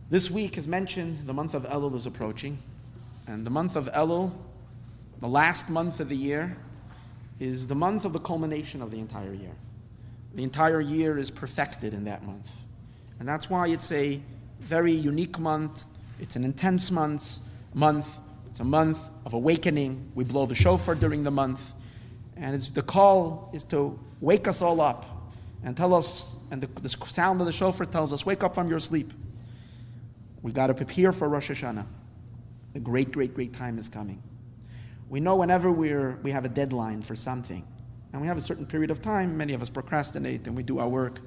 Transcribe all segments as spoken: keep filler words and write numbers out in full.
This week, as mentioned, the month of Elul is approaching. And the month of Elul, the last month of the year, is the month of the culmination of the entire year. The entire year is perfected in that month. And that's why it's a very unique month. It's an intense month. month. It's a month of awakening. We blow the shofar during the month. And it's, the call is to wake us all up and tell us, and the, the sound of the shofar tells us, wake up from your sleep. We got to prepare for Rosh Hashanah. A great, great, great time is coming. We know whenever we're, we have a deadline for something, and we have a certain period of time, many of us procrastinate and we do our work.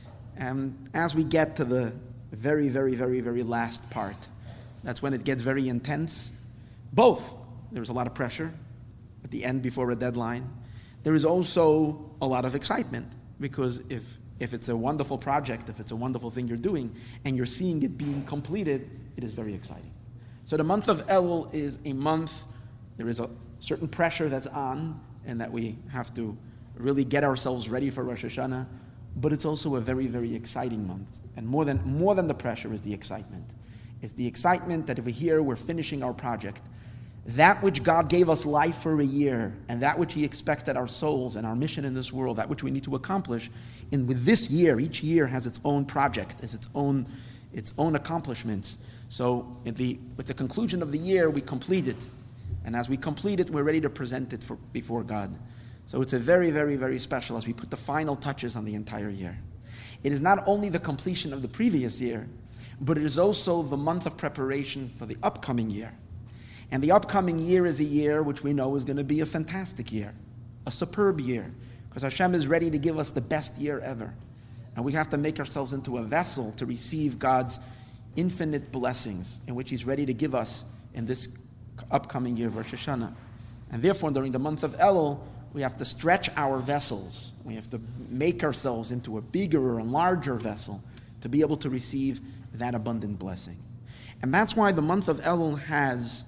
And as we get to the very, very, very, very last part, that's when it gets very intense. Both. There's a lot of pressure at the end before a deadline. There is also a lot of excitement, because if if it's a wonderful project, if it's a wonderful thing you're doing, and you're seeing it being completed, it is very exciting. So the month of Elul is a month, there is a certain pressure that's on, and that we have to really get ourselves ready for Rosh Hashanah, but it's also a very, very exciting month. And more than more than the pressure is the excitement. It's the excitement that if we hear we're finishing our project, that which God gave us life for a year, and that which He expected our souls and our mission in this world, that which we need to accomplish, and with this year, each year has its own project, has its own its own accomplishments. So at the, with the conclusion of the year, we complete it. And as we complete it, we're ready to present it for, before God. So it's a very, very, very special as we put the final touches on the entire year. It is not only the completion of the previous year, but it is also the month of preparation for the upcoming year. And the upcoming year is a year which we know is going to be a fantastic year, a superb year, because Hashem is ready to give us the best year ever. And we have to make ourselves into a vessel to receive God's infinite blessings, in which He's ready to give us in this upcoming year of Rosh Hashanah. And therefore, during the month of Elul, we have to stretch our vessels. We have to make ourselves into a bigger and larger vessel to be able to receive that abundant blessing. And that's why the month of Elul has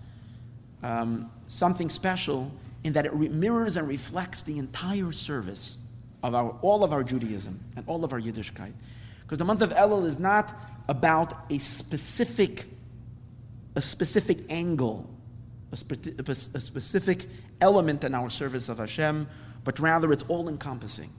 um, something special in that it re- mirrors and reflects the entire service of our all of our Judaism and all of our Yiddishkeit. Because the month of Elul is not about a specific, a specific angle, a, spe- a specific element in our service of Hashem, but rather it's all-encompassing.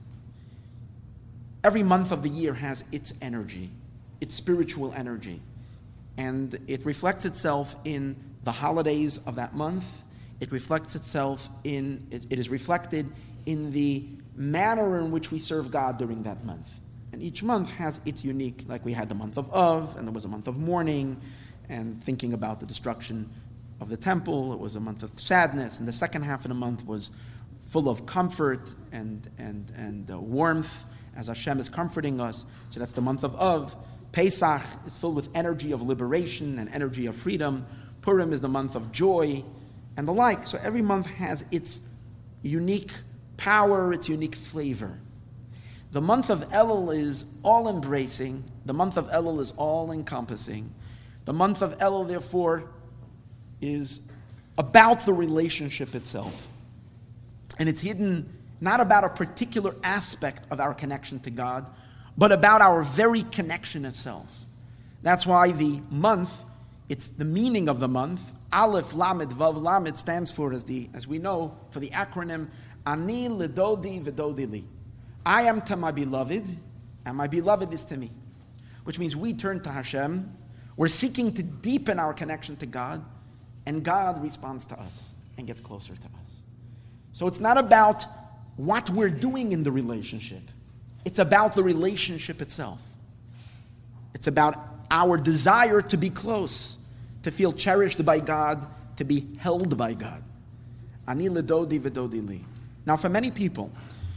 Every month of the year has its energy, its spiritual energy, and it reflects itself in the holidays of that month. It reflects itself in, it, it is reflected in the manner in which we serve God during that month. And each month has its unique, like we had the month of Av, and there was a month of mourning, and thinking about the destruction of the temple. It was a month of sadness, and the second half of the month was full of comfort and and and uh, warmth, as Hashem is comforting us. So that's the month of Av. Pesach is filled with energy of liberation and energy of freedom. Purim is the month of joy, and the like. So every month has its unique power, its unique flavor. The month of Elul is all-embracing. The month of Elul is all-encompassing. The month of Elul, therefore, is about the relationship itself. And it's hidden not about a particular aspect of our connection to God, but about our very connection itself. That's why the month, it's the meaning of the month, Aleph, Lamed, Vav, Lamed, stands for, as the as we know, for the acronym, Ani Ledodi V'Dodi Li. I am to my beloved, and my beloved is to me. Which means we turn to Hashem, we're seeking to deepen our connection to God, and God responds to us and gets closer to us. So it's not about what we're doing in the relationship. It's about the relationship itself. It's about our desire to be close, to feel cherished by God, to be held by God. Ani ledodi v'dodi li. Now, for many people,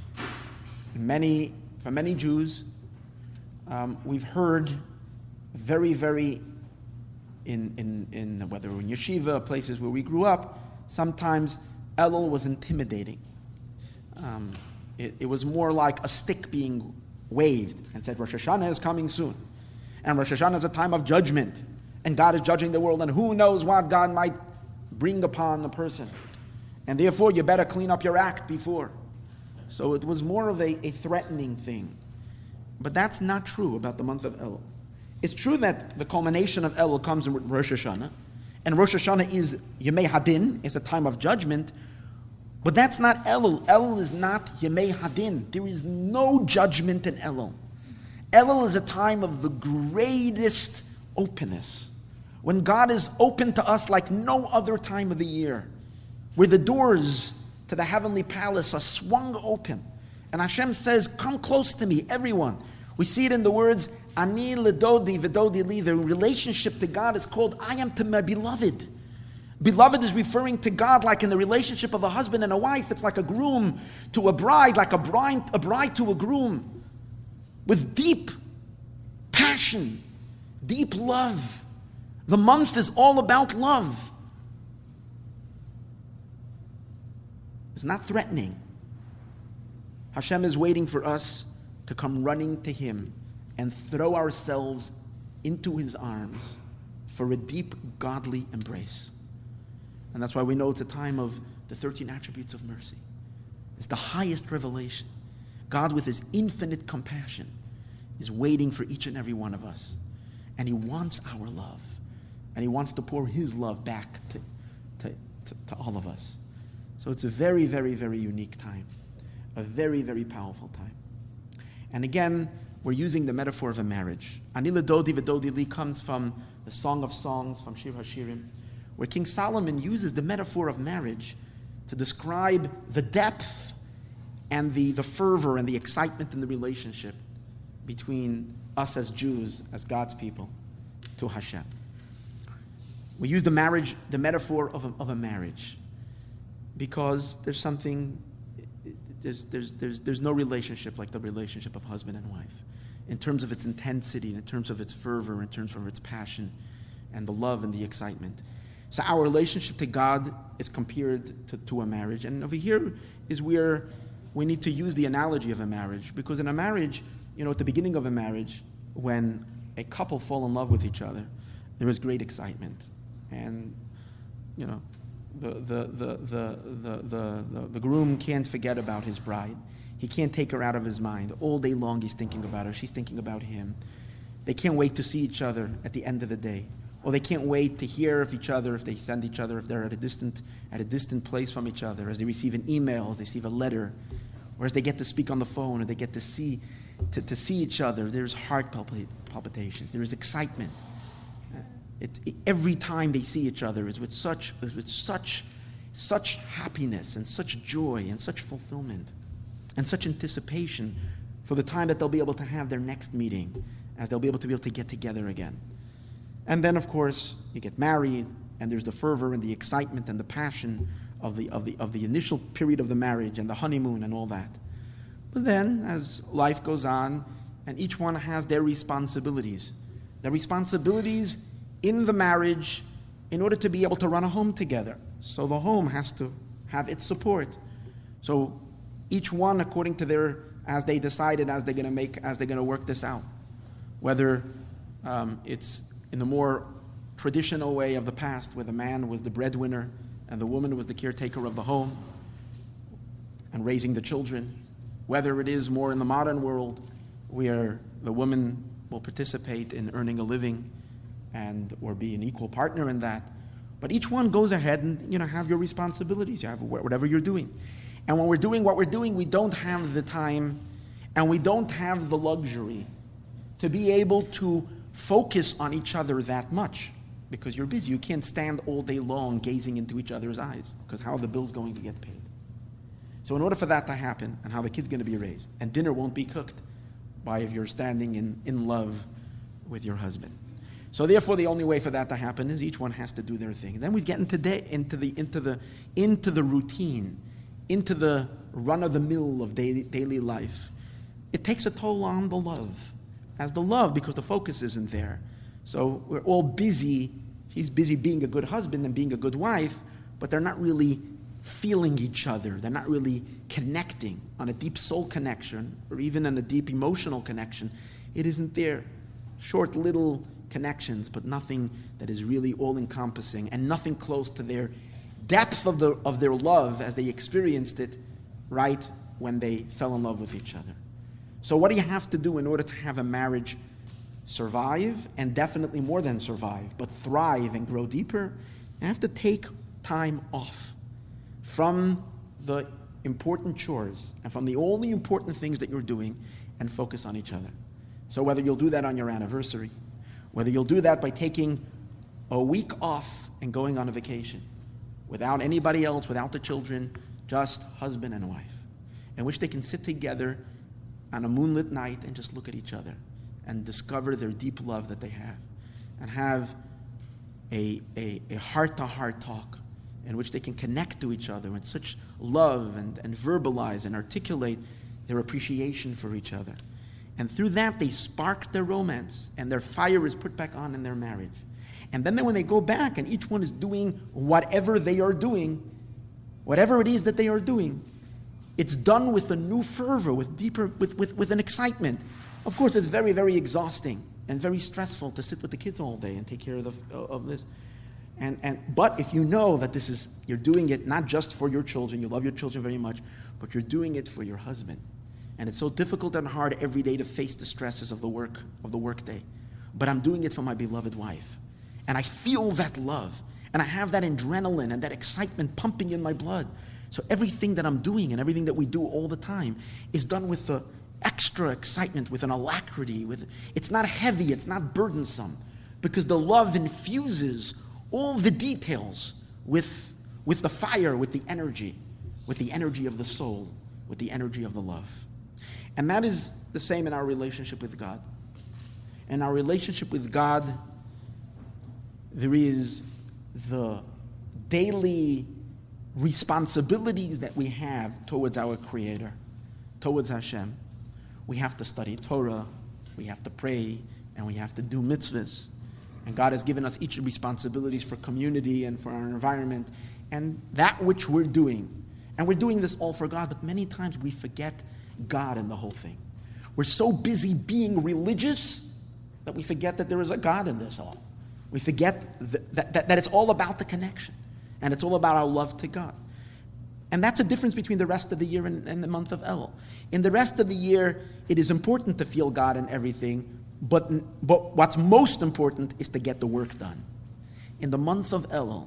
many for many Jews, um, we've heard very, very in in in whether in yeshiva, places where we grew up, sometimes Elul was intimidating. Um, it, it was more like a stick being waved and said, Rosh Hashanah is coming soon. And Rosh Hashanah is a time of judgment. And God is judging the world. And who knows what God might bring upon a person. And therefore, you better clean up your act before. So it was more of a, a threatening thing. But that's not true about the month of Elul. It's true that the culmination of Elul comes in Rosh Hashanah, and Rosh Hashanah is Yemei Hadin, is a time of judgment, but that's not Elul. Elul is not Yemei Hadin. There is no judgment in Elul. Elul is a time of the greatest openness, when God is open to us like no other time of the year, where the doors to the heavenly palace are swung open. And Hashem says, come close to me, everyone. We see it in the words, Ani ledodi v'dodi li. The relationship to God is called, I am to my beloved. Beloved is referring to God like in the relationship of a husband and a wife. It's like a groom to a bride, like a bride, a bride to a groom, with deep passion, deep love. The month is all about love. It's not threatening. Hashem is waiting for us to come running to Him and throw ourselves into His arms for a deep, godly embrace. And that's why we know it's a time of the thirteen attributes of mercy. It's the highest revelation. God, with His infinite compassion, is waiting for each and every one of us. And He wants our love. And He wants to pour His love back to, to, to, to all of us. So it's a very, very, very unique time. A very, very powerful time. And again, we're using the metaphor of a marriage. Ani ledodi v'dodi li comes from the Song of Songs, from Shir HaShirim, where King Solomon uses the metaphor of marriage to describe the depth and the, the fervor and the excitement in the relationship between us as Jews, as God's people, to Hashem. We use the marriage, the metaphor of a, of a marriage, because there's something, there's, there's, there's, there's no relationship like the relationship of husband and wife, in terms of its intensity, in terms of its fervor, in terms of its passion, and the love and the excitement. So our relationship to God is compared to, to a marriage. And over here is where we need to use the analogy of a marriage, because in a marriage, you know, at the beginning of a marriage, when a couple fall in love with each other, there is great excitement. And, you know, the the the the the the, the, the groom can't forget about his bride. He can't take her out of his mind. All day long he's thinking about her. She's thinking about him. They can't wait to see each other at the end of the day. Or they can't wait to hear of each other if they send each other, if they're at a distant at a distant place from each other, as they receive an email, as they receive a letter, or as they get to speak on the phone, or they get to see to, to see each other. There's heart palpit- palpitations. There is excitement. It, it, every time they see each other is with such is with such such happiness and such joy and such fulfillment and such anticipation for the time that they'll be able to have their next meeting, as they'll be able to be able to get together again. And then, of course, you get married, and there's the fervor and the excitement and the passion of the of the of the initial period of the marriage and the honeymoon and all that. But then, as life goes on, and each one has their responsibilities, their responsibilities in the marriage in order to be able to run a home together. So the home has to have its support. So each one, according to their, as they decided, as they're going to make, as they're going to work this out, whether um, it's in the more traditional way of the past, where the man was the breadwinner and the woman was the caretaker of the home and raising the children, whether it is more in the modern world, where the woman will participate in earning a living and or be an equal partner in that. But each one goes ahead and, you know, have your responsibilities. You have whatever you're doing. And when we're doing what we're doing, we don't have the time and we don't have the luxury to be able to focus on each other that much, because you're busy. You can't stand all day long gazing into each other's eyes, because how are the bills going to get paid? So in order for that to happen, and how the kid's going to be raised, and dinner won't be cooked by if you're standing in, in love with your husband. So therefore, the only way for that to happen is each one has to do their thing. Then we get into the into the into the into the routine, into the run-of-the-mill of daily, daily life. It takes a toll on the love, as the love, because the focus isn't there. So we're all busy. He's busy being a good husband and being a good wife, but they're not really feeling each other. They're not really connecting on a deep soul connection, or even on a deep emotional connection. It isn't there. Short little connections, but nothing that is really all-encompassing, and nothing close to their depth of the of their love as they experienced it right when they fell in love with each other. So what do you have to do in order to have a marriage survive, and definitely more than survive, but thrive and grow deeper, you have to take time off from the important chores and from the only important things that you're doing and focus on each other. So whether you'll do that on your anniversary, whether you'll do that by taking a week off and going on a vacation without anybody else, without the children, just husband and wife, in which they can sit together on a moonlit night and just look at each other and discover their deep love that they have, and have a, a, a heart-to-heart talk in which they can connect to each other with such love and, and verbalize and articulate their appreciation for each other. And through that, they spark their romance, and their fire is put back on in their marriage. And then when they go back and each one is doing whatever they are doing, whatever it is that they are doing, it's done with a new fervor, with deeper, with, with, with an excitement. Of course, it's very, very exhausting and very stressful to sit with the kids all day and take care of, the, of this. And, and, but if you know that this is, you're doing it not just for your children, you love your children very much, but you're doing it for your husband. And it's so difficult and hard every day to face the stresses of the work, of the work day. But I'm doing it for my beloved wife. And I feel that love. And I have that adrenaline and that excitement pumping in my blood. So everything that I'm doing and everything that we do all the time is done with the extra excitement, with an alacrity. With, it's not heavy, it's not burdensome. Because the love infuses all the details with, with the fire, with the energy, with the energy of the soul, with the energy of the love. And that is the same in our relationship with God. In our relationship with God, there is the daily responsibilities that we have towards our Creator, towards Hashem. We have to study Torah, we have to pray, and we have to do mitzvahs. And God has given us each responsibilities for community and for our environment, and that which we're doing. And we're doing this all for God, but many times we forget God in the whole thing. We're so busy being religious that we forget that there is a God in this all. We forget that, that, that it's all about the connection, and it's all about our love to God. And that's a difference between the rest of the year and, and the month of Elul. In the rest of the year, it is important to feel God in everything, but, but what's most important is to get the work done. In the month of Elul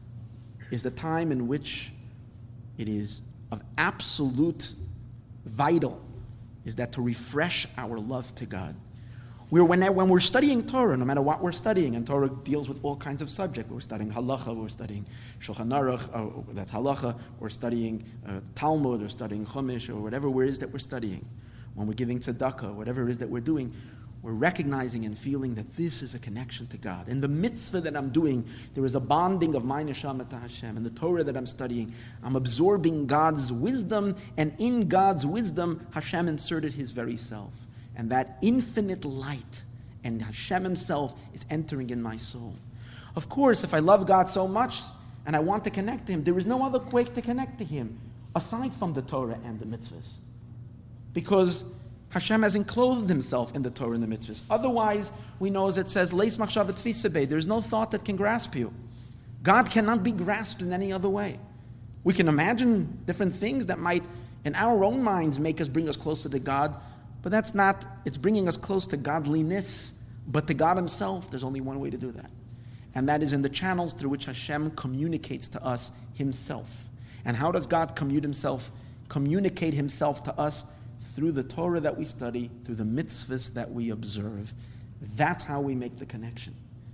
is the time in which it is of absolute vital, is that to refresh our love to God. We're, when, when we're studying Torah, no matter what we're studying, and Torah deals with all kinds of subjects. We're studying halacha, we're studying Shulchan Aruch, uh, that's halacha, we're studying uh, Talmud, or studying Chumash, or whatever it is that we're studying. When we're giving tzedakah, whatever it is that we're doing, we're recognizing and feeling that this is a connection to God. In the mitzvah that I'm doing, there is a bonding of my neshama to Hashem. In the Torah that I'm studying, I'm absorbing God's wisdom, and in God's wisdom, Hashem inserted His very self. And that infinite light and Hashem Himself is entering in my soul. Of course, if I love God so much and I want to connect to Him, there is no other way to connect to Him aside from the Torah and the mitzvahs. Because Hashem has enclosed Himself in the Torah and the mitzvahs. Otherwise, we know as it says, Leis machshavat tfisa bei, there's no thought that can grasp you. God cannot be grasped in any other way. We can imagine different things that might, in our own minds, make us bring us closer to God, but that's not, it's bringing us close to godliness, but to God Himself, there's only one way to do that. And that is in the channels through which Hashem communicates to us Himself. And how does God commute himself, communicate Himself to us? Through the Torah that we study, through the mitzvahs that we observe. That's how we make the connection.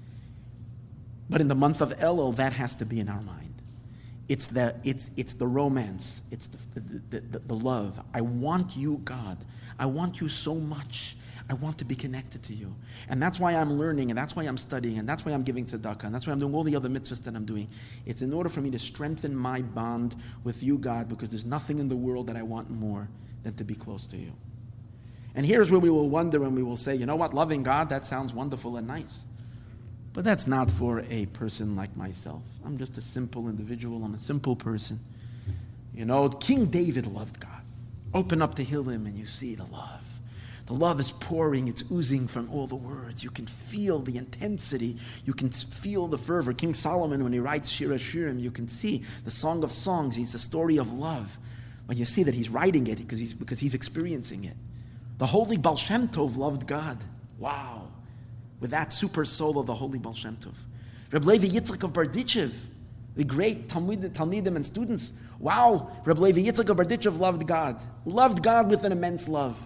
But in the month of Elul, that has to be in our mind. It's the, it's, it's the romance. It's the, the, the, the love. I want you, God. I want you so much. I want to be connected to you. And that's why I'm learning, and that's why I'm studying, and that's why I'm giving tzedakah, and that's why I'm doing all the other mitzvahs that I'm doing. It's in order for me to strengthen my bond with you, God, because there's nothing in the world that I want more than to be close to you. And here's where we will wonder and we will say, you know what, loving God, that sounds wonderful and nice. But that's not for a person like myself. I'm just a simple individual. I'm a simple person. You know, King David loved God. Open up the Tehillim and you see the love. The love is pouring, it's oozing from all the words. You can feel the intensity. You can feel the fervor. King Solomon, when he writes Shir HaShirim, you can see the Song of Songs. He's a story of love. But you see that he's writing it because he's, because he's experiencing it. The holy Baal Shem Tov loved God. Wow. with that super soul of the holy Baal Shem Tov. Reb Levi Yitzchak of Berditchev, the great Talmud, Talmidim and students. Wow, Reb Levi Yitzchak of Berditchev loved God. Loved God with an immense love.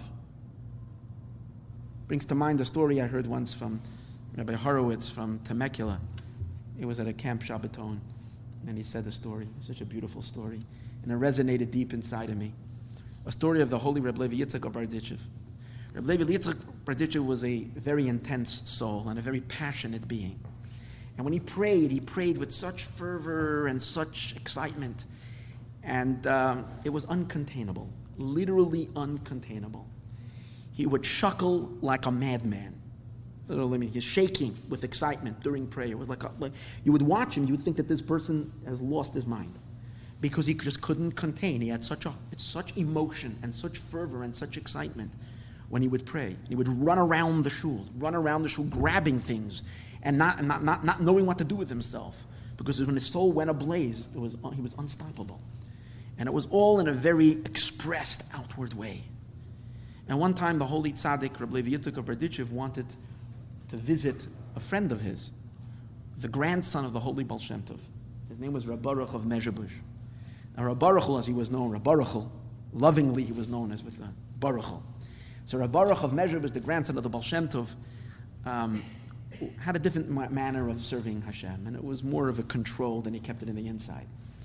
Brings to mind a story I heard once from Rabbi Horowitz from Temecula. It was at a camp Shabbaton, and he said the story. It was such a beautiful story, and it resonated deep inside of me. A story of the holy Reb Levi Yitzchak of Berditchev. Reb Levi Yitzchak Berditchev was a very intense soul and a very passionate being. And when he prayed, he prayed with such fervor and such excitement. And um, it was uncontainable, literally uncontainable. He would chuckle like a madman. Literally, I mean, he's shaking with excitement during prayer. It was like, a, like you would watch him, you would think that this person has lost his mind, because he just couldn't contain. He had such a it's such emotion and such fervor and such excitement when he would pray. He would run around the shul, run around the shul, grabbing things, and not not not, not knowing what to do with himself, because when his soul went ablaze, it was he was unstoppable, and it was all in a very expressed outward way. And one time, the holy tzaddik Reb Levi Yitzchak of Berditchev wanted to visit a friend of his, the grandson of the holy Baal Shem Tov. His name was Reb Baruch of Mezhebush. Now, Reb Baruch, as he was known, Reb Baruch, lovingly he was known as with the Baruch. So Reb Baruch of Mezhebush, the grandson of the Baal Shem Tov, um, had a different ma- manner of serving Hashem, and it was more of a controlled, and he kept it in the inside.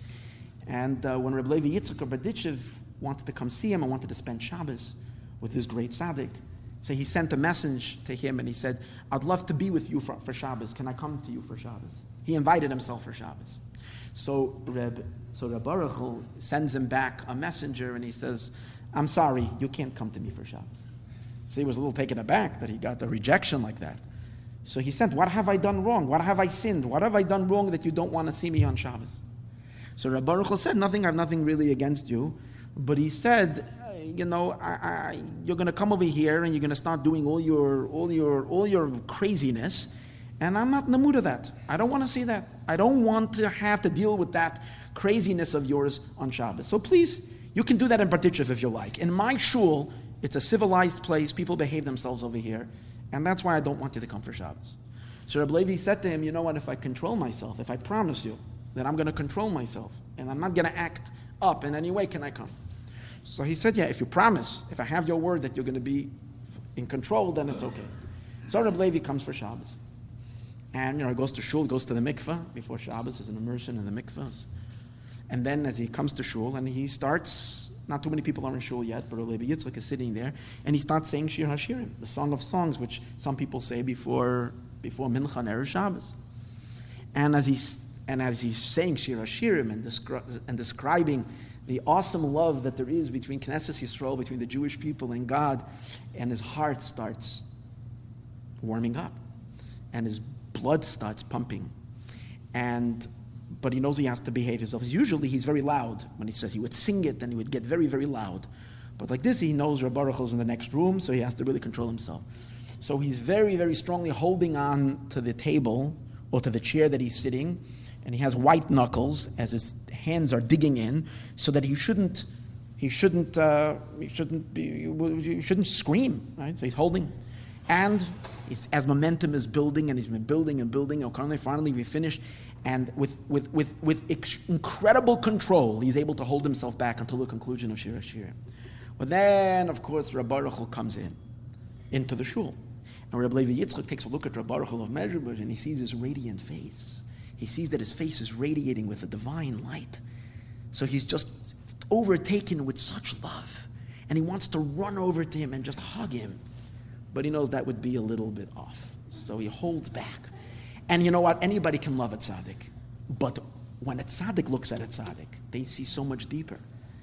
And uh, when Reb Levi Yitzchak of Berditchev wanted to come see him and wanted to spend Shabbos with his great tzaddik, so he sent a message to him and he said, I'd love to be with you for, for Shabbos. Can I come to you for Shabbos? He invited himself for Shabbos. So Reb, so Reb Baruch sends him back a messenger and he says, I'm sorry, you can't come to me for Shabbos. So he was a little taken aback that he got a rejection like that. So he sent, what have I done wrong? What have I sinned? What have I done wrong that you don't want to see me on Shabbos? So Reb Baruch said, nothing, I have nothing really against you. But he said, you know, I, I, you're going to come over here and you're going to start doing all your, all your, all your craziness, and I'm not in the mood of that. I don't want to see that. I don't want to have to deal with that craziness of yours on Shabbos. So please, you can do that in Berditchev if you like. In my shul, it's a civilized place. People behave themselves over here, and that's why I don't want you to come for Shabbos. So Reb Levi said to him, you know what? If I control myself, if I promise you that I'm going to control myself, and I'm not going to act up in any way, can I come? So he said, yeah, if you promise, if I have your word that you're going to be in control, then it's okay. So Reb Levi comes for Shabbos. And, you know, he goes to shul, goes to the mikveh before Shabbos. There's an immersion in the mikvahs. And then as he comes to shul, and he starts, not too many people are in shul yet, but Reb Levi Yitzchak is sitting there, and he starts saying Shir HaShirim, the Song of Songs, which some people say before before Mincha and Erev Shabbos. And as he's, and as he's saying Shir HaShirim and, descri- and describing the awesome love that there is between Knesset Yisrael, between the Jewish people and God, and his heart starts warming up, and his blood starts pumping, and but he knows he has to behave himself. Usually he's very loud when he says he would sing it, then he would get very, very loud. But like this, he knows Reb Baruch is in the next room, so he has to really control himself. So he's very, very strongly holding on to the table or to the chair that he's sitting, and he has white knuckles as his hands are digging in, so that he shouldn't, he shouldn't, uh, he shouldn't be, he shouldn't scream, right? So he's holding, and he's, as momentum is building, and he's been building and building, and finally we finish, and with with with with ex- incredible control, he's able to hold himself back until the conclusion of Shir HaShirim. But then, of course, Reb Baruch comes in into the shul, and Reb Levi Yitzchak takes a look at Reb Baruch of Mezhebush, and he sees his radiant face. He sees that his face is radiating with a divine light. So he's just overtaken with such love. And he wants to run over to him and just hug him. But he knows that would be a little bit off. So he holds back. And you know what? Anybody can love a tzaddik. But when a tzaddik looks at a tzaddik, they see so much deeper.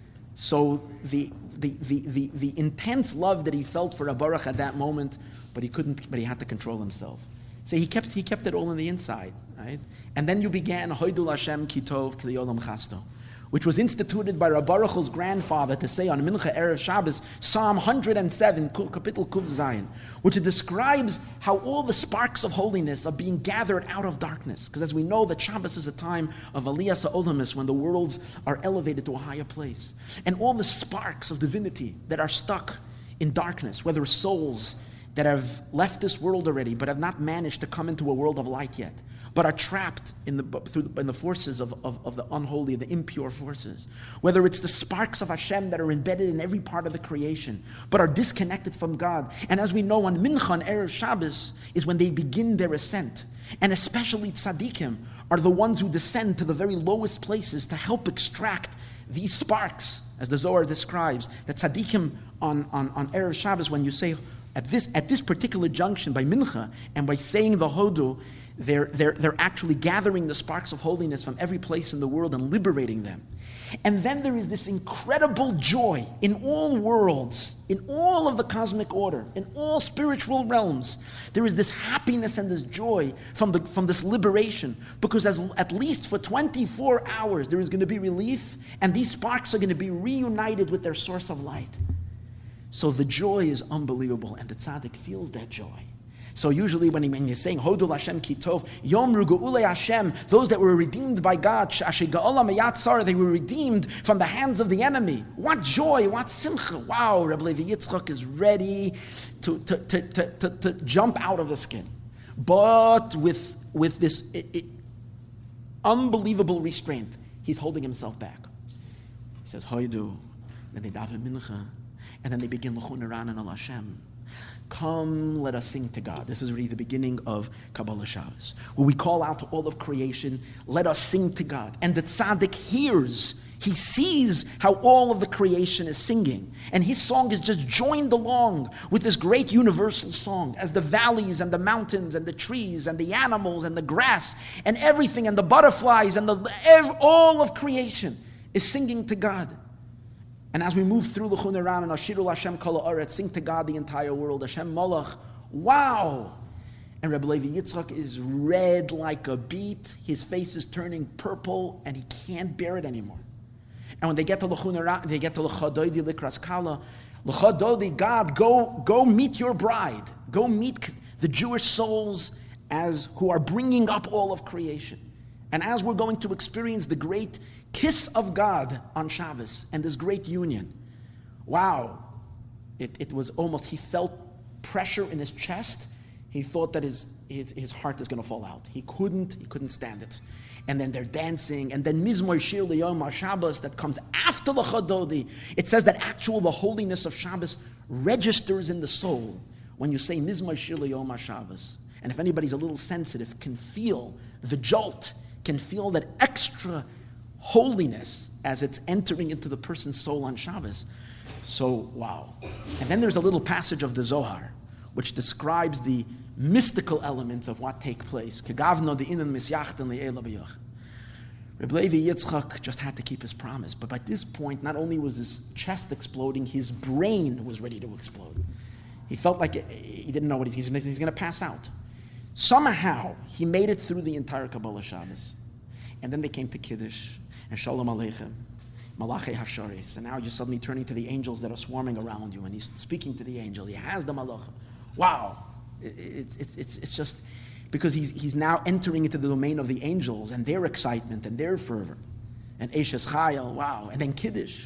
So the the the the, the intense love that he felt for Reb Baruch at that moment, but he couldn't, but he had to control himself. So he kept he kept it all in the inside, right? And then you began Hoidul Hashem Kitov Kli Olam Chasto, which was instituted by Reb Baruch's grandfather to say on Mincha Erev Shabbos, Psalm one hundred seven, Kapitel Kuv Zayin, which describes how all the sparks of holiness are being gathered out of darkness. Because as we know, that Shabbos is a time of Aliyas HaOlamis, when the worlds are elevated to a higher place. And all the sparks of divinity that are stuck in darkness, whether souls that have left this world already, but have not managed to come into a world of light yet, but are trapped in the through the, in the forces of, of, of the unholy, the impure forces. Whether it's the sparks of Hashem that are embedded in every part of the creation, but are disconnected from God. And as we know, on Mincha and Erev Shabbos is when they begin their ascent. And especially tzaddikim are the ones who descend to the very lowest places to help extract these sparks, as the Zohar describes. That tzaddikim on, on, on Erev Shabbos, when you say, At this at this particular junction by Mincha and by saying the Hodu, they're, they're, they're actually gathering the sparks of holiness from every place in the world and liberating them. And then there is this incredible joy in all worlds, in all of the cosmic order, in all spiritual realms. There is this happiness and this joy from, the, from this liberation, because as, at least for twenty-four hours there is going to be relief, and these sparks are going to be reunited with their source of light. So the joy is unbelievable, and the tzaddik feels that joy. So usually when, he, when you're saying, Hodul Hashem ki tov, Yom Rugu'ulei Hashem, those that were redeemed by God, Asher Ga'ola Meyat Tzara, they were redeemed from the hands of the enemy. What joy, what simcha. Wow, Rebbe Levi Yitzchak is ready to, to, to, to, to, to jump out of the skin. But with, with this it, it, unbelievable restraint, he's holding himself back. He says, Hoidu, then they daven mincha, and then they begin l'chun Ran al Hashem. Come, let us sing to God. This is really the beginning of Kabbalah Shabbos, where we call out to all of creation, let us sing to God. And the tzaddik hears, he sees how all of the creation is singing. And his song is just joined along with this great universal song, as the valleys and the mountains and the trees and the animals and the grass and everything and the butterflies and the, all of creation is singing to God. And as we move through L'chun Ran and Ashirul Hashem Kol Ha'aretz, sing to God the entire world, Hashem Malach, wow! And Rebbe Levi Yitzchak is red like a beet, his face is turning purple, and he can't bear it anymore. And when they get to L'chun Ran, they get to L'chadodi Likras Kala, L'chadodi, God, go, go meet your bride, go meet the Jewish souls as who are bringing up all of creation. And as we're going to experience the great kiss of God on Shabbos and this great union, wow, it, it was almost, he felt pressure in his chest. He thought that his, his, his heart is going to fall out. He couldn't, he couldn't stand it. And then they're dancing, and then Mizmor Shir L'Yom HaShabbos that comes after the Chadodi. It says that actual, the holiness of Shabbos registers in the soul when you say Mizmor Shir L'Yom HaShabbos. And if anybody's a little sensitive, can feel the jolt, can feel that extra holiness as it's entering into the person's soul on Shabbos. So, wow. And then there's a little passage of the Zohar, which describes the mystical elements of what take place. Kegavno de'inan misyachten le'ela b'yoch. Rebbe Levi Yitzchak just had to keep his promise. But by this point, not only was his chest exploding, his brain was ready to explode. He felt like he didn't know what he's, he's, he's going to pass out. Somehow, he made it through the entire Kabbalah Shabbos. And then they came to Kiddush, and Shalom Aleichem, Malachi Hasharis. And now you're suddenly turning to the angels that are swarming around you, and he's speaking to the angel. He has the Malach. Wow. It, it, it, it's, it's just, because he's, he's now entering into the domain of the angels, and their excitement, and their fervor. And Eshes Chayil, wow. And then Kiddush.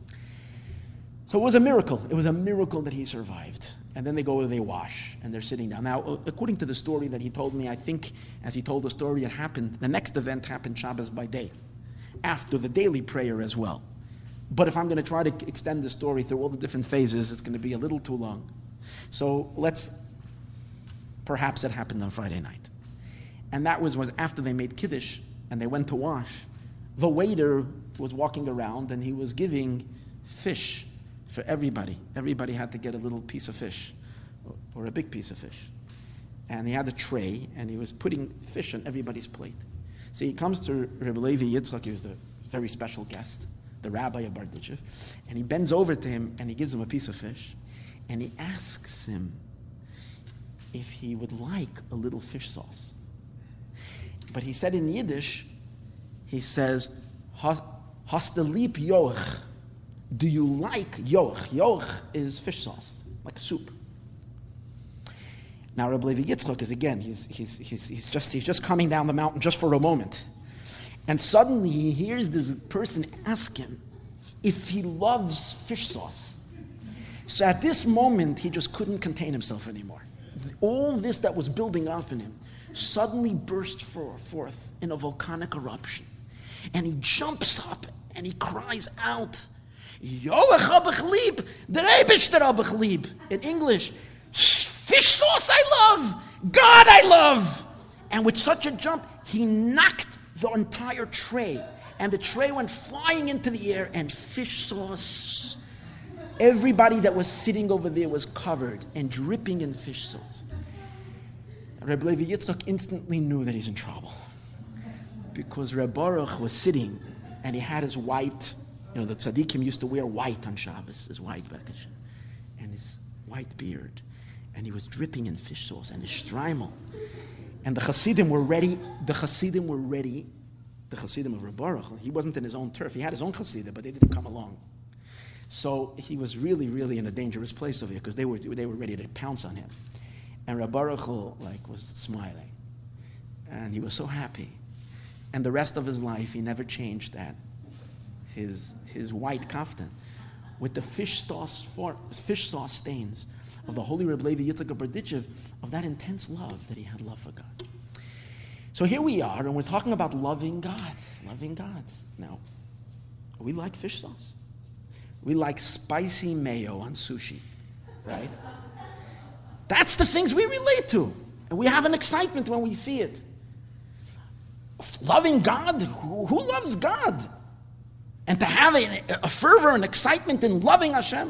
So it was a miracle. It was a miracle that he survived. And then they go and they wash, and they're sitting down. Now, according to the story that he told me, I think as he told the story, it happened, the next event happened Shabbos by day, after the daily prayer as well. But if I'm going to try to extend the story through all the different phases, it's going to be a little too long. So let's, perhaps it happened on Friday night. And that was, was after they made Kiddush, and they went to wash. The waiter was walking around, and he was giving fish for everybody. Everybody had to get a little piece of fish, or a big piece of fish. And he had a tray, and he was putting fish on everybody's plate. So he comes to Rebbe Levi Yitzchak, he was the very special guest, the rabbi of Barditchev, and he bends over to him, and he gives him a piece of fish, and he asks him if he would like a little fish sauce. But he said in Yiddish, he says, Hastelip yoch. Do you like yoch? Yoch is fish sauce, like soup. Now Rebbe Levi Yitzchak is again, he's, he's, he's, he's, just, he's just coming down the mountain just for a moment. And suddenly he hears this person ask him if he loves fish sauce. So at this moment, he just couldn't contain himself anymore. All this that was building up in him suddenly burst forth in a volcanic eruption. And he jumps up and he cries out, Yoach hab ich lieb, der Eibishter hab ich lieb. In English, fish sauce I love, God I love. And with such a jump, he knocked the entire tray. And the tray went flying into the air, and fish sauce, everybody that was sitting over there was covered and dripping in fish sauce. Reb Levi Yitzchak instantly knew that he's in trouble. Because Reb Baruch was sitting, and he had his white, you know, the tzaddikim used to wear white on Shabbos, his white bekesh, and his white beard. And he was dripping in fish sauce, and his shtreimel. And the Hasidim were ready, the Hasidim were ready, the Hasidim of Reb Baruch, he wasn't in his own turf, he had his own Hasidim, but they didn't come along. So he was really, really in a dangerous place over here, because they were, they were ready to pounce on him. And Reb Baruch like, was smiling. And he was so happy. And the rest of his life, he never changed that. His, his white kaftan, with the fish sauce, fish sauce stains of the holy Reb Levi Yitzchak of Berdichev, of that intense love that he had love for God. So here we are, and we're talking about loving God, loving God. Now, we like fish sauce. We like spicy mayo on sushi, right? That's the things we relate to. And we have an excitement when we see it. Loving God, who, who loves God? And to have a, a fervor and excitement in loving Hashem.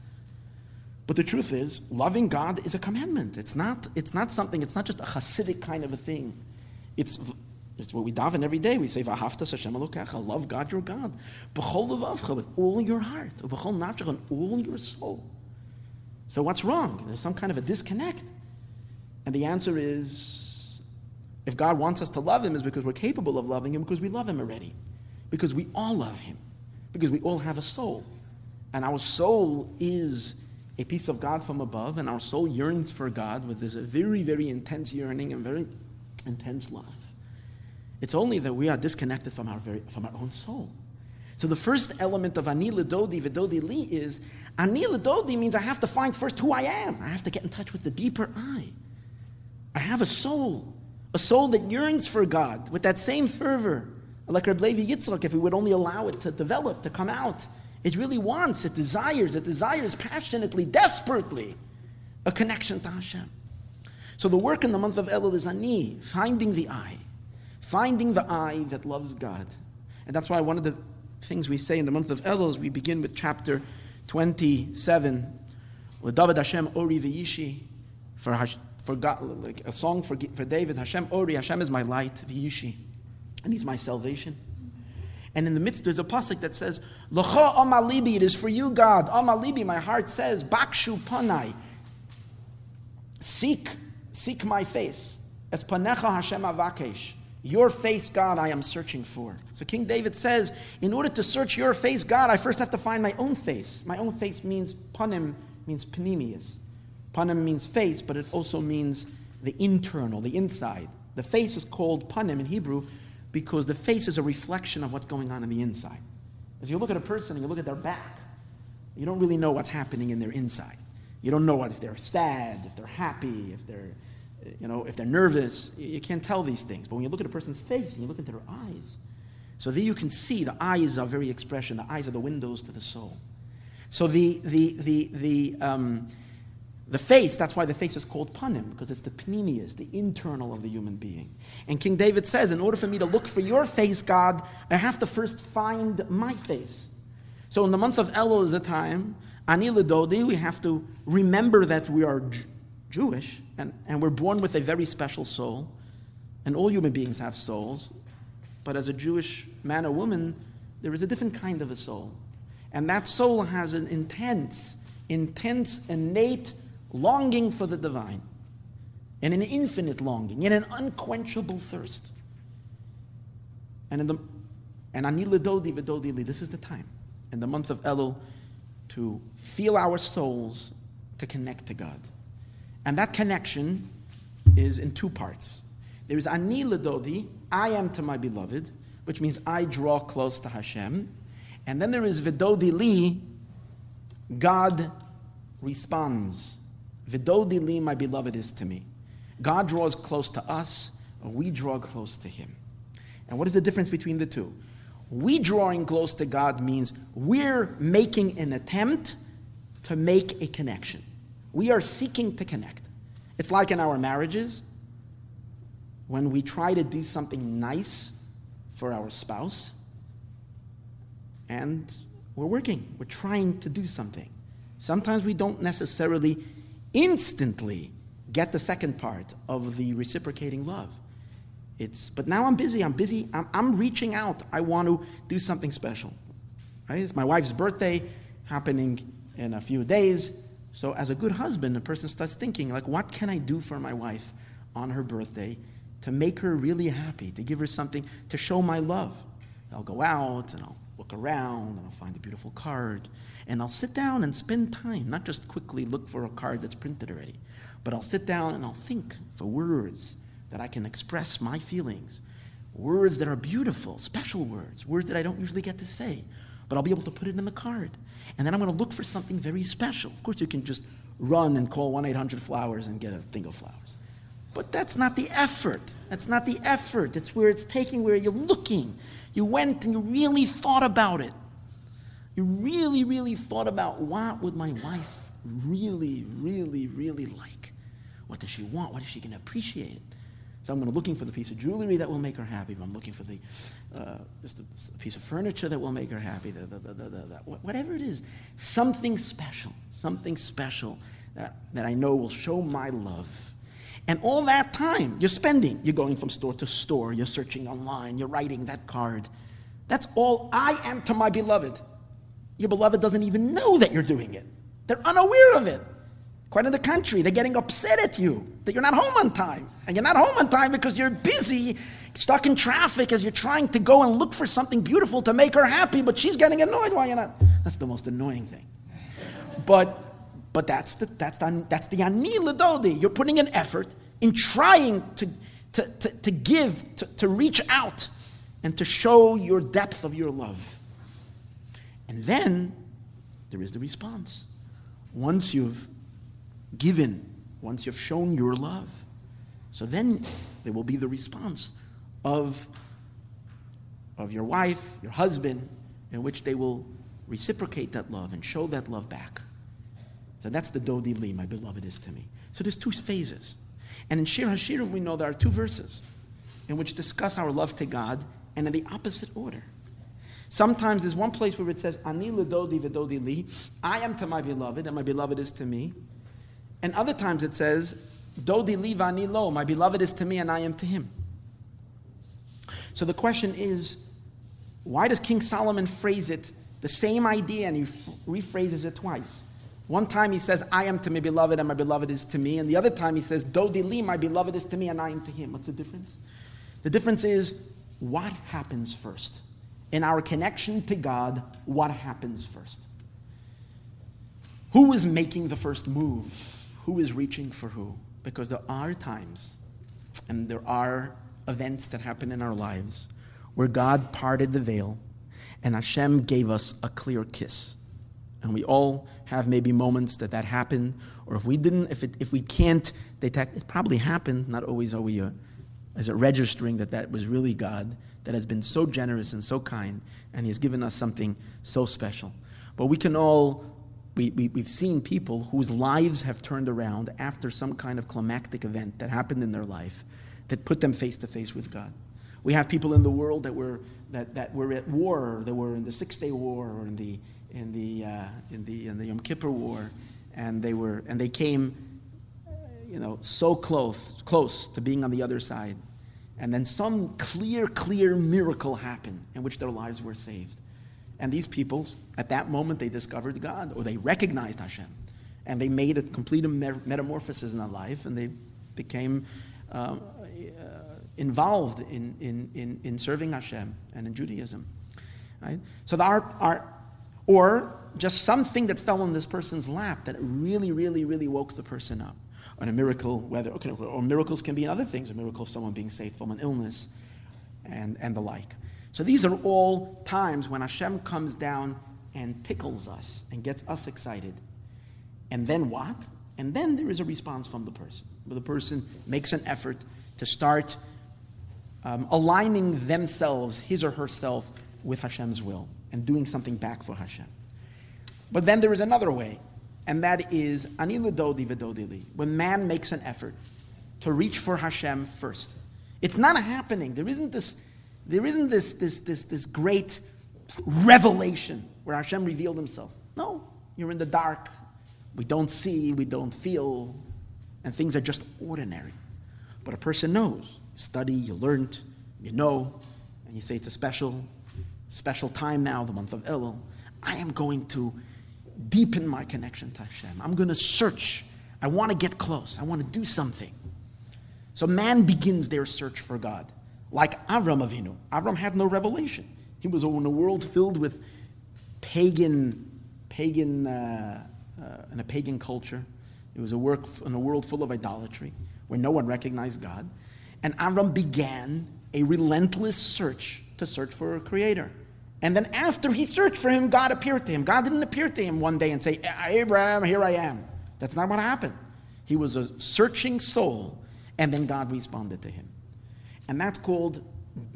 But the truth is, loving God is a commandment. It's not, it's not something, it's not just a Hasidic kind of a thing. It's, it's what we daven every day. We say, V'ahavta Hashem Elokecha, love God your God. B'chol levavcha, with all your heart. B'chol nafshecha, and all your soul. So what's wrong? There's some kind of a disconnect. And the answer is, if God wants us to love Him, is because we're capable of loving Him, because we love Him already. Because we all love Him. Because we all have a soul. And our soul is a piece of God from above, and our soul yearns for God with this very, very intense yearning and very intense love. It's only that we are disconnected from our very, from our own soul. So the first element of Ani L'Dodi V'Dodi Li is, Ani L'Dodi means I have to find first who I am. I have to get in touch with the deeper I. I have a soul, a soul that yearns for God with that same fervor. Like Reb Levi Yitzchak, if we would only allow it to develop, to come out. It really wants, it desires, it desires passionately, desperately, a connection to Hashem. So the work in the month of Elul is Ani, finding the I, finding the I that loves God. And that's why one of the things we say in the month of Elul is we begin with chapter twenty-seven, L'David Hashem Ori V'Yishi, for, for God, like a song for, for David, Hashem Ori, Hashem is my light, V'Yishi, and He's my salvation. And in the midst, there's a pasuk that says, L'cha amalibi, it is for you, God. Amalibi, my heart says, Bakshu panai, seek, seek my face. Es panecha Hashem avakesh, your face, God, I am searching for. So King David says, in order to search your face, God, I first have to find my own face. My own face means, panim means panemius. Panim means face, but it also means the internal, the inside. The face is called panim in Hebrew, because the face is a reflection of what's going on in the inside. If you look at a person and you look at their back, you don't really know what's happening in their inside. You don't know what, if they're sad, if they're happy, if they're, you know, if they're nervous. You can't tell these things. But when you look at a person's face and you look at their eyes, so there you can see the eyes are very expression. The eyes are the windows to the soul. So the the the the um, the face, that's why the face is called panim, because it's the pnimius, the internal of the human being. And King David says, in order for me to look for your face, God, I have to first find my face. So in the month of Elul is a time, Ani L'Dodi, we have to remember that we are J- Jewish, and, and we're born with a very special soul, and all human beings have souls, but as a Jewish man or woman, there is a different kind of a soul. And that soul has an intense, intense, innate longing for the divine, and an infinite longing, and an unquenchable thirst. And in the and Ani L'Dodi V'Dodi Li, this is the time, in the month of Elul, to feel our souls to connect to God. And that connection is in two parts. There is Ani L'Dodi, I am to my beloved, which means I draw close to Hashem. And then there is V'Dodi Li, God responds, V'dodi li, my beloved is to me. God draws close to us, or we draw close to him. And what is the difference between the two? We drawing close to God means we're making an attempt to make a connection. We are seeking to connect. It's like in our marriages, when we try to do something nice for our spouse, and we're working, we're trying to do something. Sometimes we don't necessarily instantly get the second part of the reciprocating love. It's, but now I'm busy, I'm busy, I'm, I'm reaching out. I want to do something special. Right? It's my wife's birthday happening in a few days. So as a good husband, a person starts thinking, like, what can I do for my wife on her birthday to make her really happy, to give her something, to show my love? I'll go out and I'll look around and I'll find a beautiful card and I'll sit down and spend time, not just quickly look for a card that's printed already, but I'll sit down and I'll think for words that I can express my feelings, words that are beautiful, special words, words that I don't usually get to say, but I'll be able to put it in the card. And then I'm going to look for something very special. Of course, you can just run and call one eight hundred flowers and get a thing of flowers. But that's not the effort. That's not the effort. It's where it's taking, where you're looking. You went and you really thought about it. You really, really thought about what would my wife really, really, really like? What does she want? What is she going to appreciate? So I'm going to looking for the piece of jewelry that will make her happy. I'm looking for the uh, just a, a piece of furniture that will make her happy. The, the, the, the, the, the, whatever it is, something special, something special that, that I know will show my love. And all that time you're spending, you're going from store to store, you're searching online, you're writing that card. That's all I am to my beloved. Your beloved doesn't even know that you're doing it. They're unaware of it. Quite in the country, they're getting upset at you that you're not home on time. And you're not home on time because you're busy, stuck in traffic as you're trying to go and look for something beautiful to make her happy, but she's getting annoyed why you're not. That's the most annoying thing. But but that's the that's the that's the ani l'dodi. You're putting an effort in trying to to, to, to give, to, to reach out, and to show your depth of your love. And then there is the response. Once you've given, once you've shown your love, so then there will be the response of, of your wife, your husband, in which they will reciprocate that love and show that love back. So that's the Dodi Li, my beloved is to me. So there's two phases. And in Shir HaShirim we know there are two verses in which discuss our love to God, and in the opposite order. Sometimes there's one place where it says, Ani l'dodi v'dodi li, I am to my beloved, and my beloved is to me. And other times it says, Dodi li v'ani lo, my beloved is to me, and I am to him. So the question is, why does King Solomon phrase it the same idea, and he f- rephrases it twice? One time he says, I am to my beloved, and my beloved is to me. And the other time he says, Dodi li, my beloved is to me, and I am to him. What's the difference? The difference is, what happens first? In our connection to God, what happens first? Who is making the first move? Who is reaching for who? Because there are times, and there are events that happen in our lives, where God parted the veil, and Hashem gave us a clear kiss. And we all have maybe moments that that happened, or if we didn't, if it, if we can't detect, it probably happened. Not always are we, uh, is it registering that that was really God that has been so generous and so kind, and He has given us something so special. But we can all, we, we we've seen people whose lives have turned around after some kind of climactic event that happened in their life that put them face to face with God. We have people in the world that were that, that were at war, that were in the Six Day War, or in the in the uh, in the in the Yom Kippur War, and they were and they came, you know, so close close to being on the other side, and then some clear clear miracle happened in which their lives were saved, and these people at that moment they discovered God, or they recognized Hashem, and they made a complete metamorphosis in their life, and they became um, uh, involved in, in in in serving Hashem and in Judaism, right? So the art art. Or just something that fell on this person's lap that really, really, really woke the person up. Or a miracle, whether okay, or miracles can be in other things, a miracle of someone being saved from an illness, and, and the like. So these are all times when Hashem comes down and tickles us and gets us excited. And then what? And then there is a response from the person. The person makes an effort to start um, aligning themselves, his or herself, with Hashem's will and doing something back for Hashem. But then there is another way, and that is ani l'dodi v'dodi li, when man makes an effort to reach for Hashem first. It's not happening. There isn't this, there isn't this, this, this, this great revelation where Hashem revealed himself. No, you're in the dark. We don't see, we don't feel, and things are just ordinary. But a person knows. You study, you learned, you know, and you say it's a special, special time now, the month of Elul. I am going to deepen my connection to Hashem. I'm going to search. I want to get close. I want to do something. So man begins their search for God. Like Avram Avinu. Avram had no revelation. He was in a world filled with pagan, pagan, uh, uh, in a pagan culture. It was a work in a world full of idolatry, where no one recognized God. And Avram began a relentless search to search for a creator. And then after he searched for him, God appeared to him. God didn't appear to him one day and say, Abraham, here I am. That's not what happened. He was a searching soul, and then God responded to him. And that's called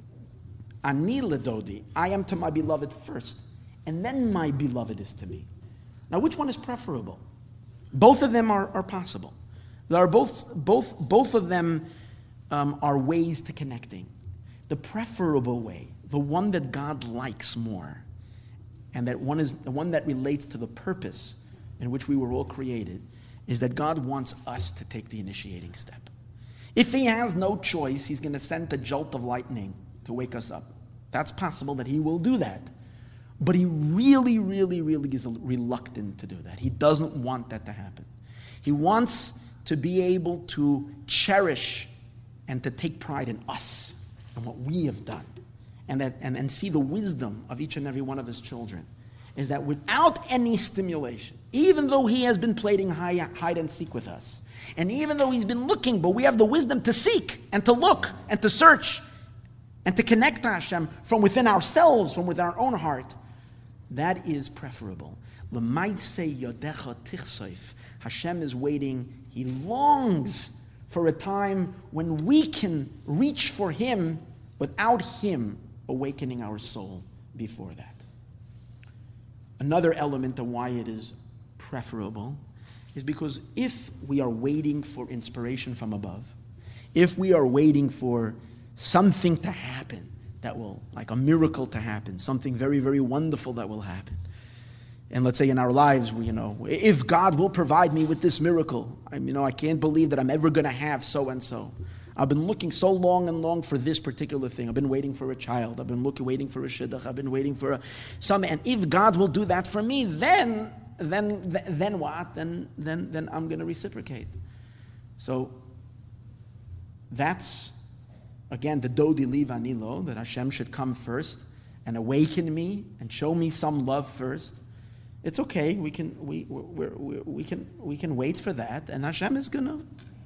ani l'dodi. I am to my beloved first, and then my beloved is to me. Now, which one is preferable? Both of them are, are possible. There are both, both, both of them um, are ways to connecting. The preferable way, the one that God likes more, and that one is the one that relates to the purpose in which we were all created, is that God wants us to take the initiating step. If he has no choice, he's going to send a jolt of lightning to wake us up. That's possible that he will do that. But he really, really, really is reluctant to do that. He doesn't want that to happen. He wants to be able to cherish and to take pride in us and what we have done. And, that, and, and see the wisdom of each and every one of his children. Is that without any stimulation, even though he has been playing hide and seek with us, and even though he's been looking, but we have the wisdom to seek and to look and to search and to connect to Hashem from within ourselves, from within our own heart, that is preferable. Hashem is waiting. He longs for a time when we can reach for him without him awakening our soul before that. Another element of why it is preferable is because if we are waiting for inspiration from above, if we are waiting for something to happen that will, like a miracle to happen, something very, very wonderful that will happen, and let's say in our lives, we, you know, if God will provide me with this miracle, I, you know, I can't believe that I'm ever going to have so and so. I've been looking so long and long for this particular thing. I've been waiting for a child. I've been looking, waiting for a shidduch. I've been waiting for a, some. And if God will do that for me, then, then, then what? Then, then, then I'm going to reciprocate. So that's again the dodi li vanilo, that Hashem should come first and awaken me and show me some love first. It's okay. We can we we we we can we can wait for that, and Hashem is gonna.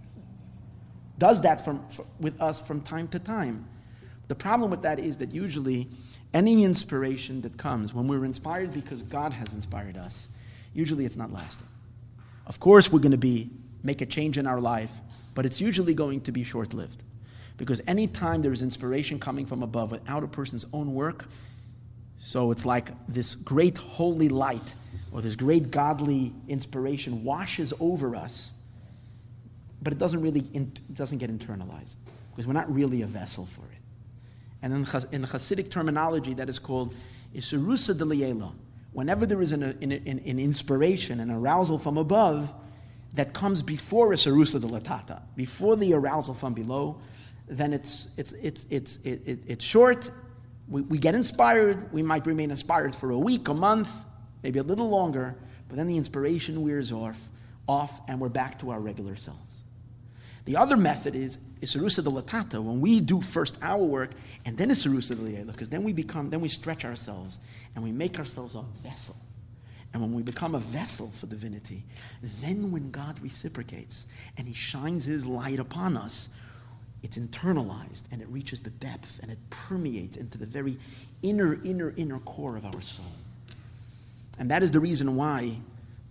does that from, for, with us from time to time. The problem with that is that usually any inspiration that comes, when we're inspired because God has inspired us, usually it's not lasting. Of course we're going to be make a change in our life, but it's usually going to be short-lived. Because any time there is inspiration coming from above without a person's own work, so it's like this great holy light or this great godly inspiration washes over us, but it doesn't really, it doesn't get internalized because we're not really a vessel for it. And in, in Hasidic terminology, that is called Isurusa D'Liela. Whenever there is an, an, an, an inspiration, an arousal from above that comes before Isurusa D'Latata, before the arousal from below, then it's it's it's it's it, it, it's short. We, we get inspired. We might remain inspired for a week, a month, maybe a little longer, but then the inspiration wears off, off, and we're back to our regular selves. The other method is Isurusa D'Latata, when we do first our work, and then Isurusa D'Liela, because then we become, then we stretch ourselves, and we make ourselves a vessel. And when we become a vessel for divinity, then when God reciprocates, and he shines his light upon us, it's internalized, and it reaches the depth, and it permeates into the very inner, inner, inner core of our soul. And that is the reason why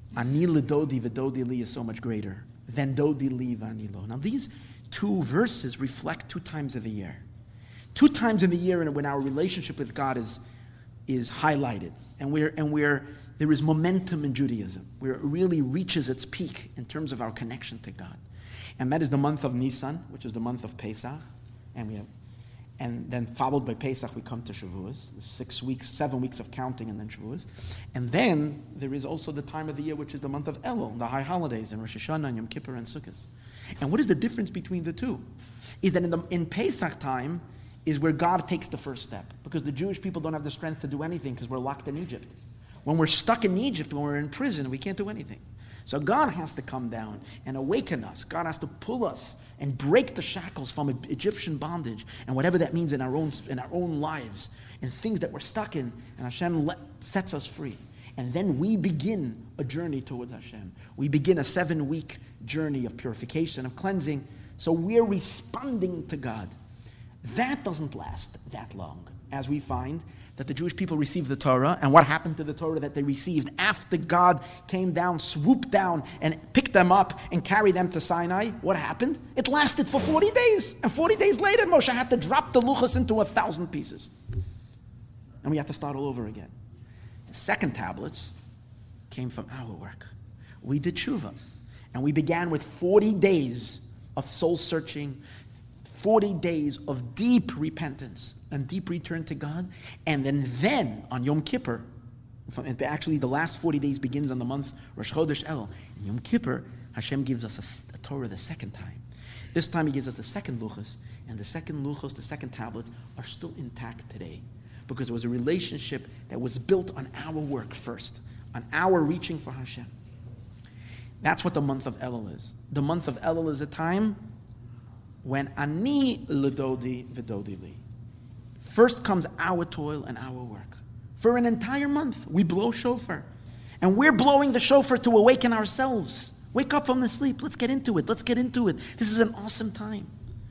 Ani Lidodi Vidodi Li is so much greater than Dodi Li Vanilo. Now these two verses reflect two times of the year. Two times in the year when our relationship with God is, is highlighted. And we're and we're there is momentum in Judaism, where it really reaches its peak in terms of our connection to God. And that is the month of Nisan, which is the month of Pesach. And we have And then followed by Pesach, we come to Shavuos, the six weeks, seven weeks of counting, and then Shavuos. And then there is also the time of the year, which is the month of Elul, the high holidays, and Rosh Hashanah, and Yom Kippur, and Sukkot. And what is the difference between the two? Is that in, the, in Pesach time is where God takes the first step, because the Jewish people don't have the strength to do anything because we're locked in Egypt. When we're stuck in Egypt, when we're in prison, we can't do anything. So God has to come down and awaken us. God has to pull us and break the shackles from Egyptian bondage and whatever that means in our own in our own lives and things that we're stuck in. And Hashem let, sets us free. And then we begin a journey towards Hashem. We begin a seven-week journey of purification, of cleansing. So we're responding to God. That doesn't last that long, as we find that the Jewish people received the Torah, and what happened to the Torah that they received after God came down, swooped down, and picked them up and carried them to Sinai? What happened? It lasted for forty days, and forty days later, Moshe had to drop the luchos into a thousand pieces, and we had to start all over again. The second tablets came from our work. We did tshuva, and we began with forty days of soul searching, forty days of deep repentance and deep return to God. And then, then on Yom Kippur, actually the last forty days begins on the month Rosh Chodesh El. In Yom Kippur, Hashem gives us a, a Torah the second time. This time He gives us the second luchos, and the second luchos, the second tablets, are still intact today, because it was a relationship that was built on our work first, on our reaching for Hashem. That's what the month of Elul is. The month of Elul is a time when Ani L'dodi V'dodi Li. First comes our toil and our work. For an entire month, we blow shofar. And we're blowing the shofar to awaken ourselves. Wake up from the sleep. Let's get into it. Let's get into it. This is an awesome time.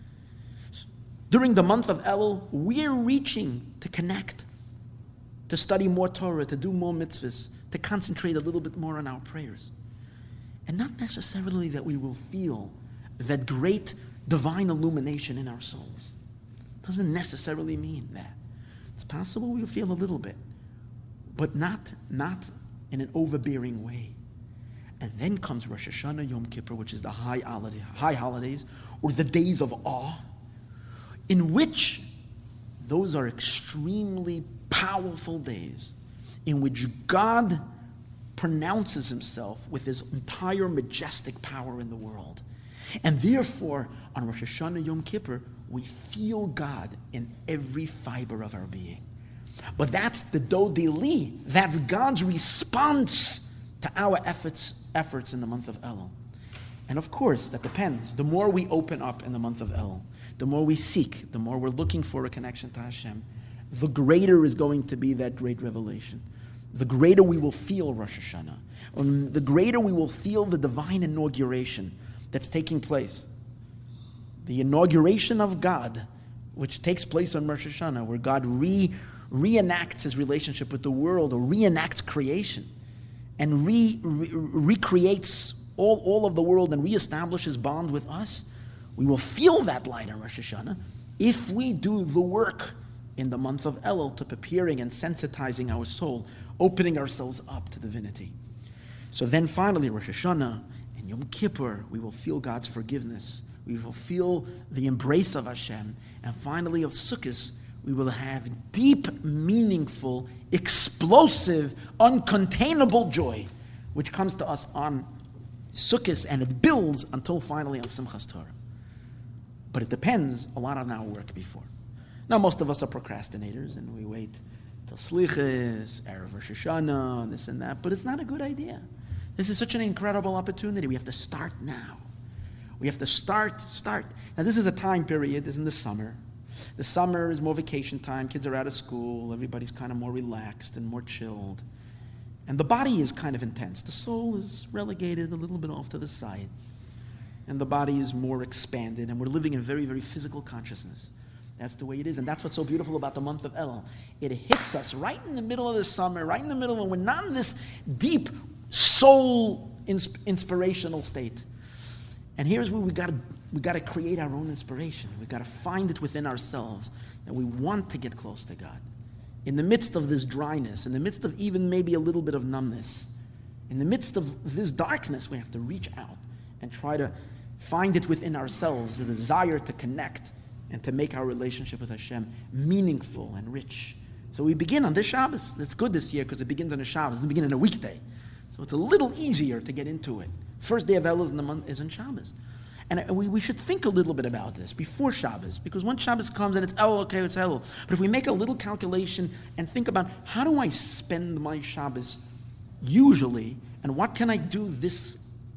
During the month of Elul, we're reaching to connect, to study more Torah, to do more mitzvahs, to concentrate a little bit more on our prayers. And not necessarily that we will feel that great divine illumination in our souls. Doesn't necessarily mean that. It's possible we'll feel a little bit, but not, not in an overbearing way. And then comes Rosh Hashanah, Yom Kippur, which is the high, holiday, high holidays, or the days of awe, in which those are extremely powerful days in which God pronounces Himself with His entire majestic power in the world. And therefore, on Rosh Hashanah, Yom Kippur, we feel God in every fiber of our being. But that's the Dodi Li. That's God's response to our efforts, efforts in the month of Elul. And of course, that depends. The more we open up in the month of Elul, the more we seek, the more we're looking for a connection to Hashem, the greater is going to be that great revelation. The greater we will feel Rosh Hashanah. Um, the greater we will feel the divine inauguration that's taking place. The inauguration of God, which takes place on Rosh Hashanah, where God re, reenacts His relationship with the world, or reenacts creation, and re, re, recreates all, all of the world and reestablishes bond with us. We will feel that light on Rosh Hashanah if we do the work in the month of Elul to preparing and sensitizing our soul, opening ourselves up to divinity. So then finally, Rosh Hashanah and Yom Kippur, we will feel God's forgiveness. We will feel the embrace of Hashem. And finally, of Sukkot, we will have deep, meaningful, explosive, uncontainable joy, which comes to us on Sukkot, and it builds until finally on Simchas Torah. But it depends a lot on our work before. Now, most of us are procrastinators, and we wait till Slichos, Erev Rosh Hashanah, and this and that, but it's not a good idea. This is such an incredible opportunity. We have to start now. We have to start, start. Now, this is a time period, this is in the summer. The summer is more vacation time. Kids are out of school. Everybody's kind of more relaxed and more chilled. And the body is kind of intense. The soul is relegated a little bit off to the side. And the body is more expanded. And we're living in very, very physical consciousness. That's the way it is. And that's what's so beautiful about the month of Elul. It hits us right in the middle of the summer, right in the middle, when we're not in this deep soul insp- inspirational state. And here's where we got to we got to create our own inspiration. We got to find it within ourselves that we want to get close to God. In the midst of this dryness, in the midst of even maybe a little bit of numbness, in the midst of this darkness, we have to reach out and try to find it within ourselves, the desire to connect and to make our relationship with Hashem meaningful and rich. So we begin on this Shabbos. It's good this year because it begins on a Shabbos. It doesn't begin on a weekday. So it's a little easier to get into it. First day of Elul in the month is on Shabbos. And we, we should think a little bit about this before Shabbos, because when Shabbos comes and it's, oh, okay, it's Elul. But if we make a little calculation and think about how do I spend my Shabbos usually, and what can I do this,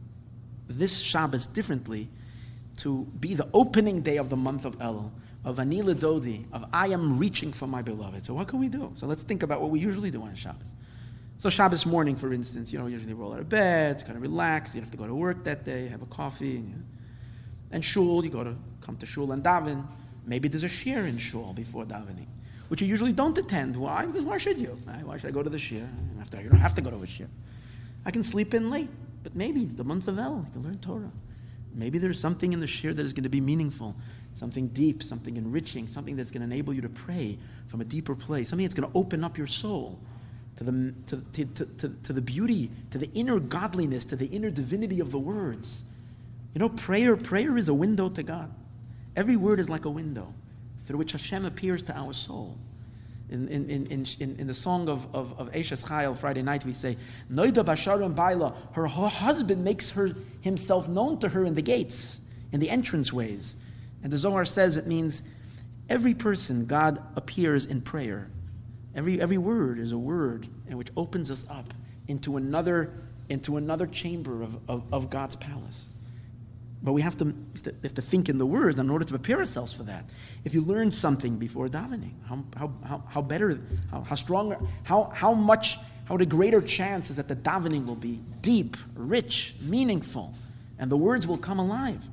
this Shabbos differently to be the opening day of the month of Elul, of Ani L'Dodi, of I am reaching for my beloved. So what can we do? So let's think about what we usually do on Shabbos. So Shabbos morning, for instance, you know, usually roll out of bed, kind of relax. You don't have to go to work that day, have a coffee. And, you know, and shul, you go to come to shul and daven. Maybe there's a shir in shul before davening, which you usually don't attend. Why? Because why should you? Why should I go to the shir? After you don't have to go to a shir. I can sleep in late, but maybe it's the month of El. You can learn Torah. Maybe there's something in the shir that is going to be meaningful, something deep, something enriching, something that's going to enable you to pray from a deeper place, something that's going to open up your soul to the to, to, to, to, to the beauty, to the inner godliness, to the inner divinity of the words. You know, prayer, prayer is a window to God. Every word is like a window through which Hashem appears to our soul. In, in, in, in, in the song of, of, of Eshes Chayil, Friday night, we say, Noida Basharim Baila, her husband makes her himself known to her in the gates, in the entranceways. And the Zohar says it means every person, God appears in prayer. Every, every word is a word in which opens us up into another, into another chamber of, of, of God's palace. But we have to, we have to think in the words in order to prepare ourselves for that. If you learn something before davening, how how how, how better, how, how stronger, how how much, how the greater chance is that the davening will be deep, rich, meaningful, and the words will come alive.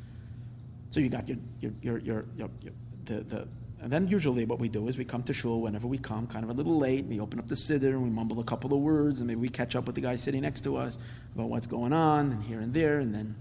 So you got your your your your, your, your the the. And then usually what we do is we come to shul whenever we come, kind of a little late. We open up the siddur and we mumble a couple of words, and maybe we catch up with the guy sitting next to us about what's going on, and here and there, and then.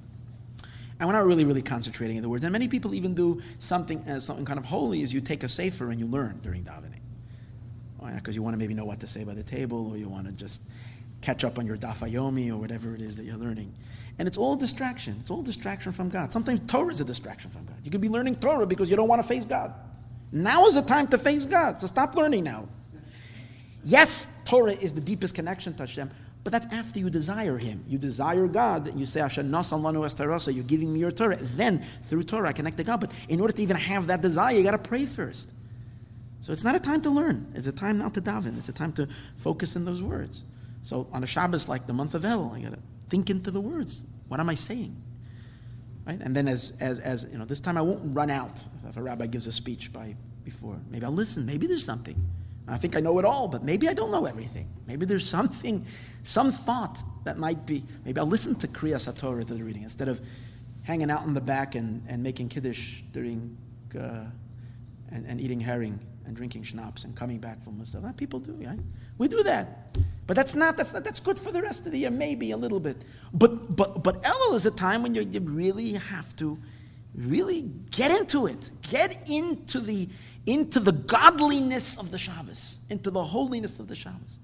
And we're not really, really concentrating in the words. And many people even do something as something kind of holy, is you take a sefer and you learn during davening. Because you want to maybe know what to say by the table, or you want to just catch up on your daf yomi or whatever it is that you're learning. And it's all distraction. It's all distraction from God. Sometimes Torah is a distraction from God. You could be learning Torah because you don't want to face God. Now is the time to face God, so stop learning now. Yes, Torah is the deepest connection to Hashem, but that's after you desire Him. You desire God. You say, Hashem nasan lanu es Torah, you're giving me your Torah. Then, through Torah, I connect to God. But in order to even have that desire, you got to pray first. So it's not a time to learn. It's a time not to daven. It's a time to focus in those words. So on a Shabbos like the month of El, I got to think into the words. What am I saying? Right? And then as, as, as you know, this time I won't run out if a rabbi gives a speech by before. Maybe I'll listen. Maybe there's something. I think I know it all, but maybe I don't know everything. Maybe there's something, some thought that might be, maybe I'll listen to Kriyas HaTorah, to the reading, instead of hanging out in the back and, and making Kiddush during, uh, and, and eating herring and drinking schnapps and coming back from stuff. That people do, right? We do that. But that's not, that's not, that's good for the rest of the year, maybe a little bit. But, but, but Elul is a time when you, you really have to really get into it. Get into the, into the godliness of the Shabbos, into the holiness of the Shabbos.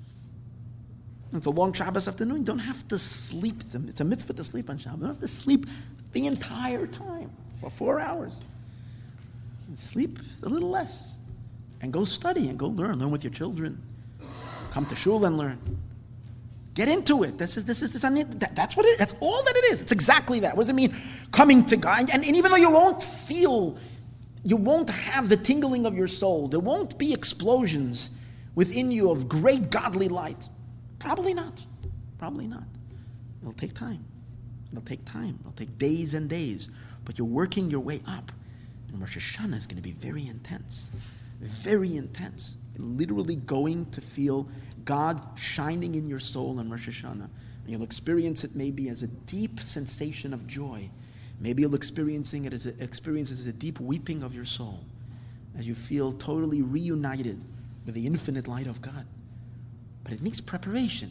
It's a long Shabbos afternoon. You don't have to sleep. It's a, it's a mitzvah to sleep on Shabbos. You don't have to sleep the entire time for four hours. You can sleep a little less and go study and go learn. Learn with your children. Come to shul and learn. Get into it. This is this is this. That, that's what it is. That's all that it is. It's exactly that. What does it mean? Coming to God, and, and even though you won't feel, you won't have the tingling of your soul. There won't be explosions within you of great godly light. Probably not. Probably not. It'll take time. It'll take time. It'll take days and days. But you're working your way up. And Rosh Hashanah is going to be very intense. Very intense. You're literally going to feel God shining in your soul on Rosh Hashanah. And you'll experience it maybe as a deep sensation of joy. Maybe you'll experiencing it as a, experience it as a deep weeping of your soul, as you feel totally reunited with the infinite light of God. But it needs preparation.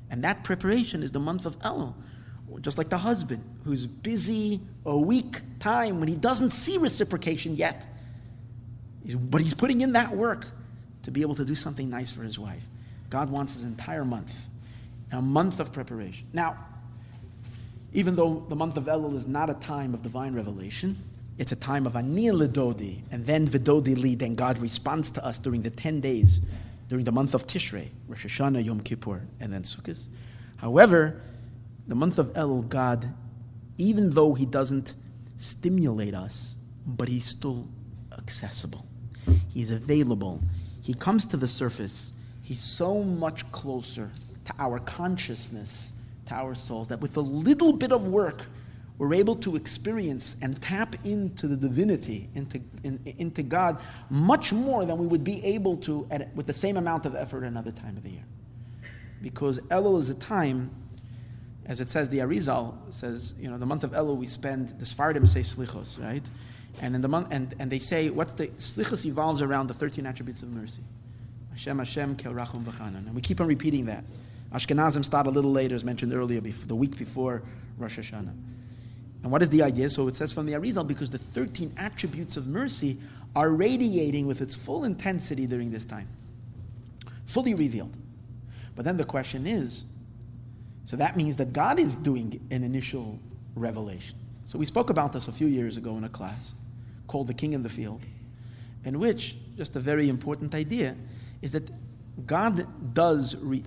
And that preparation is the month of Elul. Just like the husband who's busy a week time when he doesn't see reciprocation yet. He's, but he's putting in that work to be able to do something nice for his wife. God wants his entire month, a month of preparation. Now, even though the month of Elul is not a time of divine revelation, it's a time of Ani L'Dodi, and then V'Dodi Li, then God responds to us during the ten days, during the month of Tishrei, Rosh Hashanah, Yom Kippur, and then Sukkot. However, the month of Elul, God, even though he doesn't stimulate us, but he's still accessible. He's available. He comes to the surface. He's so much closer to our consciousness, to our souls, that with a little bit of work, we're able to experience and tap into the divinity, into, in, into God, much more than we would be able to at, with the same amount of effort another time of the year. Because Elul is a time, as it says, the Arizal says, you know, the month of Elul we spend, the Sfardim say Slichos, right? And in the month, and, and they say, what's the, Slichos evolves around the thirteen attributes of mercy. Hashem, Hashem, Kel Rachum V'chanan. And we keep on repeating that. Ashkenazim start a little later, as mentioned earlier, before, the week before Rosh Hashanah. And what is the idea? So it says from the Arizal, because the thirteen attributes of mercy are radiating with its full intensity during this time. Fully revealed. But then the question is, so that means that God is doing an initial revelation. So we spoke about this a few years ago in a class called The King in the Field, in which, just a very important idea, is that God does re-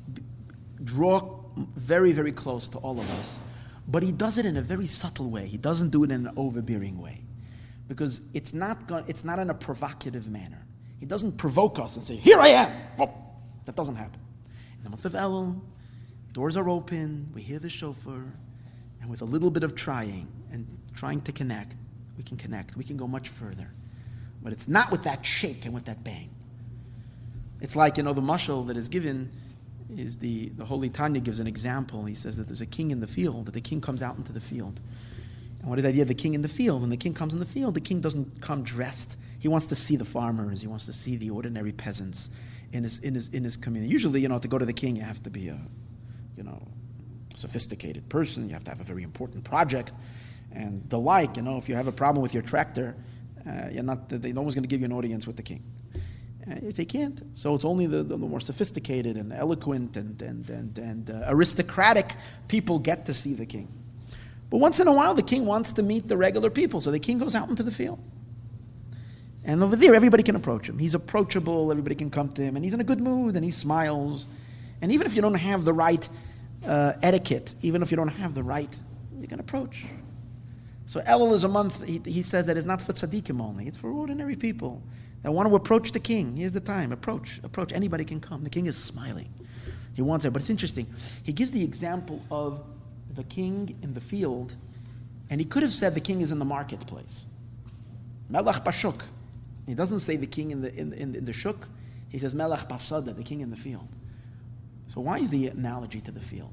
draw very, very close to all of us, but he does it in a very subtle way. He doesn't do it in an overbearing way, because it's not go- it's not in a provocative manner. He doesn't provoke us and say, here I am. Whoop. That doesn't happen. In the month of Elul, doors are open, we hear the shofar, and with a little bit of trying and trying to connect, we can connect. We can go much further. But it's not with that shake and with that bang. It's like, you know, the mashal that is given is the, the Holy Tanya gives an example. He says that there's a king in the field, that the king comes out into the field. And what is the idea of the king in the field? When the king comes in the field, the king doesn't come dressed. He wants to see the farmers. He wants to see the ordinary peasants in his in his in his community. Usually, you know, to go to the king, you have to be a, you know, sophisticated person. You have to have a very important project, and the like. You know, if you have a problem with your tractor, uh, you're not. They're always going to give you an audience with the king. Uh, they can't. So it's only the, the more sophisticated and eloquent and and and, and uh, aristocratic people get to see the king. But once in a while, the king wants to meet the regular people, so the king goes out into the field. And over there, everybody can approach him. He's approachable, everybody can come to him, and he's in a good mood, and he smiles. And even if you don't have the right uh, etiquette, even if you don't have the right, you can approach. So Elul is a month, he, he says, that is not for tzaddikim only. It's for ordinary people that want to approach the king. Here's the time. Approach, approach. Anybody can come. The king is smiling. He wants it. But it's interesting. He gives the example of the king in the field, and he could have said the king is in the marketplace. Melech Bashuk. He doesn't say the king in the in, in, in the shuk. He says Melech Basada, the king in the field. So why is the analogy to the field?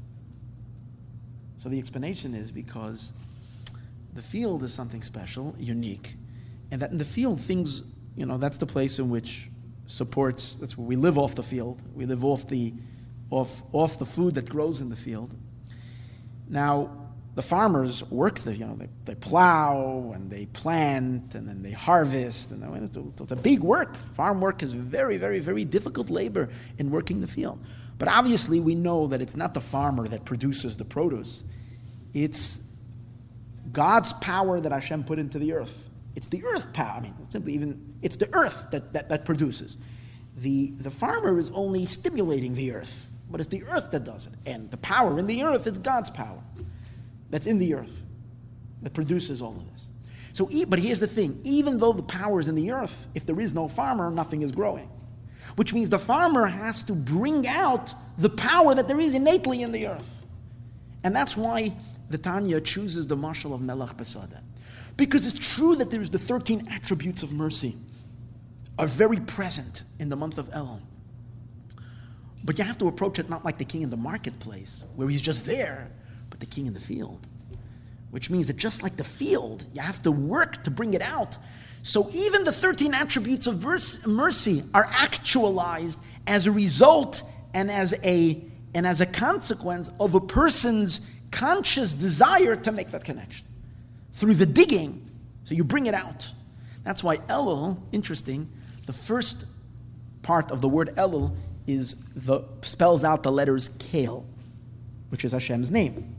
So the explanation is because the field is something special, unique, and that in the field things, you know, that's the place in which supports. That's where we live off the field. We live off the off off the food that grows in the field. Now, the farmers work the, you know, they, they plow and they plant and then they harvest, and it's a, it's a big work. Farm work is very, very, very difficult labor in working the field. But obviously, we know that it's not the farmer that produces the produce. It's God's power that Hashem put into the earth. It's the earth power. I mean, simply even it's the earth that, that, that produces. The the farmer is only stimulating the earth, but it's the earth that does it. And the power in the earth is God's power that's in the earth that produces all of this. So, but here's the thing: even though the power is in the earth, if there is no farmer, nothing is growing. Which means the farmer has to bring out the power that there is innately in the earth, and that's why the Tanya chooses the mashal of Melech Basada, because it's true that there's the thirteen attributes of mercy are very present in the month of Elul. But you have to approach it not like the king in the marketplace, where he's just there, but the king in the field. Which means that just like the field, you have to work to bring it out. So even the thirteen attributes of mercy are actualized as a result and as a and as a consequence of a person's conscious desire to make that connection. Through the digging, so you bring it out. That's why Elul, interesting, the first part of the word Elul is the spells out the letters Kel, which is Hashem's name.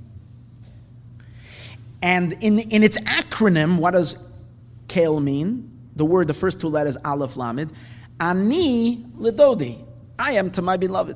And in, in its acronym, what does Kel mean? The word, the first two letters, Aleph Lamed. Ani Ledodi. I am to my beloved.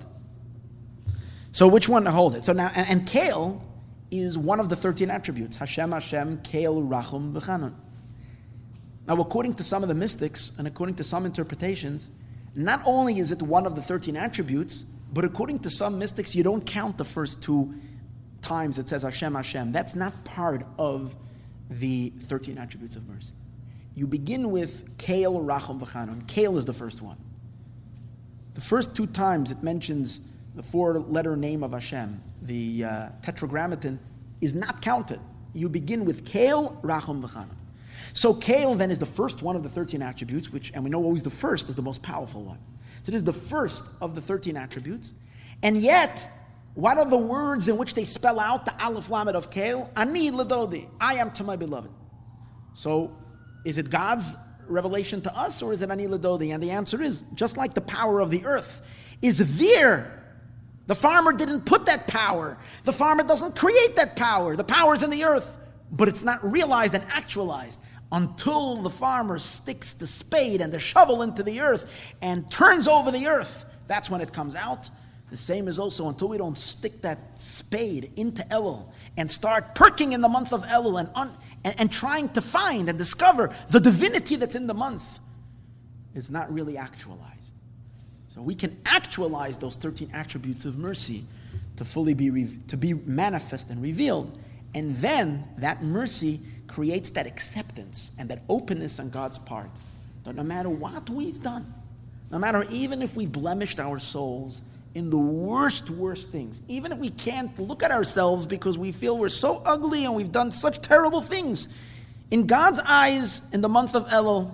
So which one to hold it? So now, and, and Kel is one of the thirteen attributes. Hashem, Hashem, Kel, Rachum, V'chanun. Now, according to some of the mystics, and according to some interpretations, not only is it one of the thirteen attributes, but according to some mystics, you don't count the first two times it says Hashem, Hashem. That's not part of the thirteen attributes of mercy. You begin with Kel, Rachum, V'chanun. Kel is the first one. The first two times it mentions the four-letter name of Hashem, the uh, tetragrammaton, is not counted. You begin with Kel, Rachum, V'chanun. So Kel then is the first one of the thirteen attributes, which, and we know always the first is the most powerful one. So it is the first of the thirteen attributes. And yet, what are the words in which they spell out the Aleph Lamed of Kel? Ani Ledodi. I am to my beloved. So, is it God's revelation to us, or is it Ani Ledodi? And the answer is, just like the power of the earth is there. The farmer didn't put that power. The farmer doesn't create that power. The power is in the earth, but it's not realized and actualized until the farmer sticks the spade and the shovel into the earth and turns over the earth. That's when it comes out. The same is also until we don't stick that spade into Elul and start perking in the month of Elul and, un, and, and trying to find and discover the divinity that's in the month. It's not really actualized. So we can actualize those thirteen attributes of mercy to fully be re- to be manifest and revealed. And then that mercy creates that acceptance and that openness on God's part. That no matter what we've done, no matter even if we blemished our souls in the worst, worst things, even if we can't look at ourselves because we feel we're so ugly and we've done such terrible things, in God's eyes, in the month of Elul,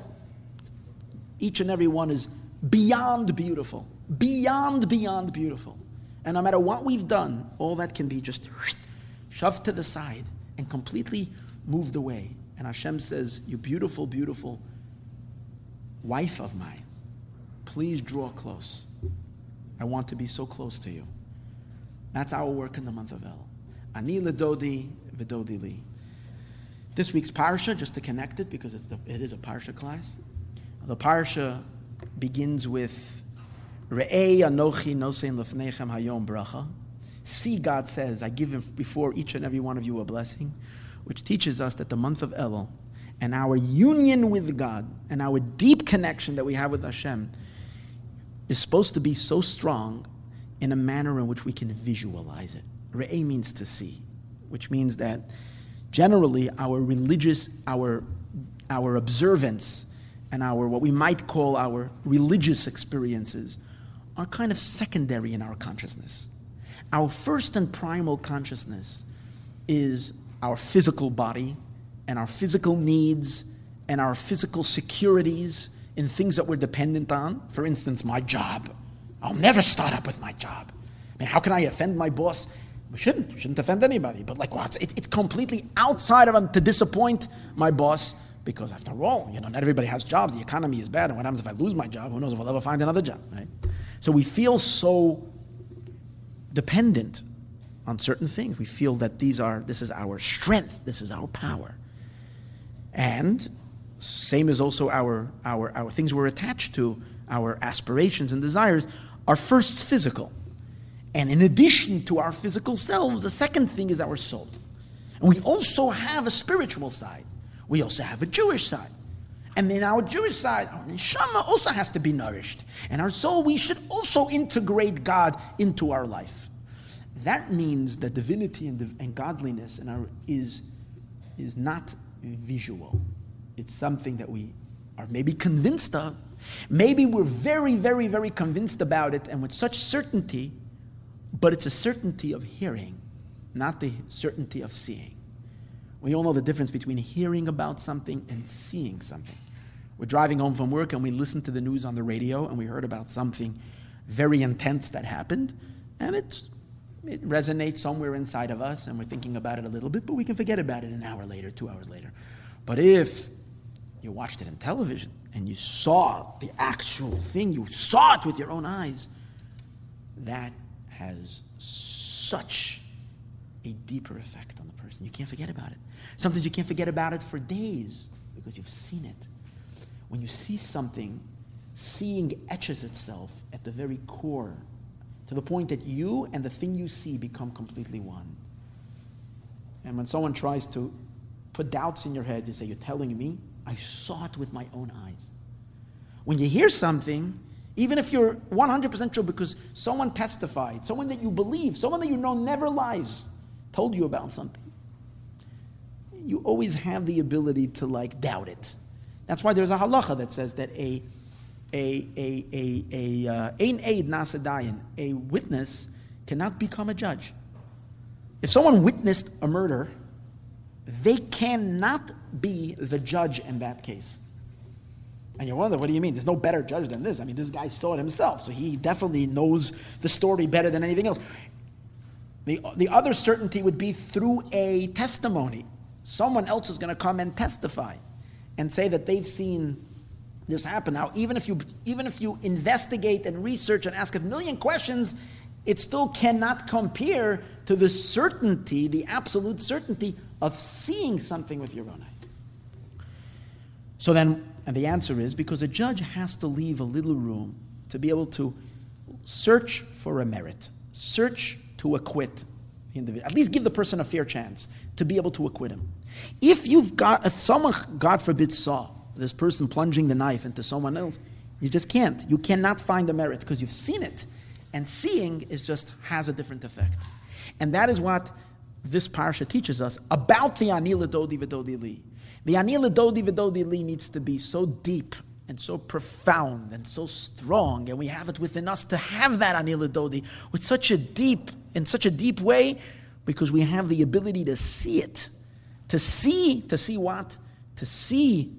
each and every one is beyond beautiful. Beyond, beyond beautiful. And no matter what we've done, all that can be just shoved to the side and completely moved away. And Hashem says, you beautiful, beautiful wife of mine, please draw close. I want to be so close to you. That's our work in the month of El. Ani ledodi v'dodi li. This week's parsha, just to connect it, because it's the, it is a parsha class. The parsha begins with Re'ei anochi nosein lefnechem hayom bracha. See, God says, I give before each and every one of you a blessing, which teaches us that the month of Elul and our union with God and our deep connection that we have with Hashem is supposed to be so strong in a manner in which we can visualize it. Re'eh means to see, which means that generally our religious, our, our observance and our, what we might call our religious experiences are kind of secondary in our consciousness. Our first and primal consciousness is our physical body and our physical needs and our physical securities in things that we're dependent on. For instance, my job. I'll never start up with my job. I mean, how can I offend my boss? We shouldn't. We shouldn't offend anybody. But like, well, it's, it's completely outside of him to disappoint my boss because after all, you know, not everybody has jobs. The economy is bad. And what happens if I lose my job? Who knows if I'll ever find another job, right? So we feel so dependent on certain things. We feel that these are, this is our strength. This is our power. And same as also our, our, our things we're attached to, our aspirations and desires, are first physical. And in addition to our physical selves, the second thing is our soul. And we also have a spiritual side. We also have a Jewish side. And in our Jewish side, our neshama also has to be nourished. And our soul, we should also integrate God into our life. That means that divinity and, and godliness in our, is, is not visual. It's something that we are maybe convinced of. Maybe we're very, very, very convinced about it and with such certainty, but it's a certainty of hearing, not the certainty of seeing. We all know the difference between hearing about something and seeing something. We're driving home from work and we listen to the news on the radio and we heard about something very intense that happened, and it's It resonates somewhere inside of us, and we're thinking about it a little bit, but we can forget about it an hour later, two hours later. But if you watched it on television and you saw the actual thing, you saw it with your own eyes, that has such a deeper effect on the person. You can't forget about it. Sometimes you can't forget about it for days because you've seen it. When you see something, seeing etches itself at the very core, to the point that you and the thing you see become completely one. And when someone tries to put doubts in your head, you say, you're telling me? I saw it with my own eyes. When you hear something, even if you're one hundred percent sure because someone testified, someone that you believe, someone that you know never lies, told you about something, you always have the ability to like doubt it. That's why there's a halacha that says that a A a a a uh, ein eid nasa dayan, a witness cannot become a judge. If someone witnessed a murder, they cannot be the judge in that case. And you wonder, what do you mean? There's no better judge than this. I mean, this guy saw it himself, so he definitely knows the story better than anything else. The the other certainty would be through a testimony. Someone else is going to come and testify and say that they've seen this happen. Now, even if you even if you investigate and research and ask a million questions, it still cannot compare to the certainty, the absolute certainty of seeing something with your own eyes. So then, and the answer is because a judge has to leave a little room to be able to search for a merit, search to acquit the individual, at least give the person a fair chance to be able to acquit him. If you've got, if someone, God forbid, saw this person plunging the knife into someone else, you just can't. You cannot find the merit because you've seen it. And seeing is just has a different effect. And that is what this parsha teaches us about the Ani L'Dodi V'Dodi Li. The Ani L'Dodi V'Dodi Li needs to be so deep and so profound and so strong, and we have it within us to have that Ani L'Dodi with such a deep, in such a deep way, because we have the ability to see it. To see, to see what? To see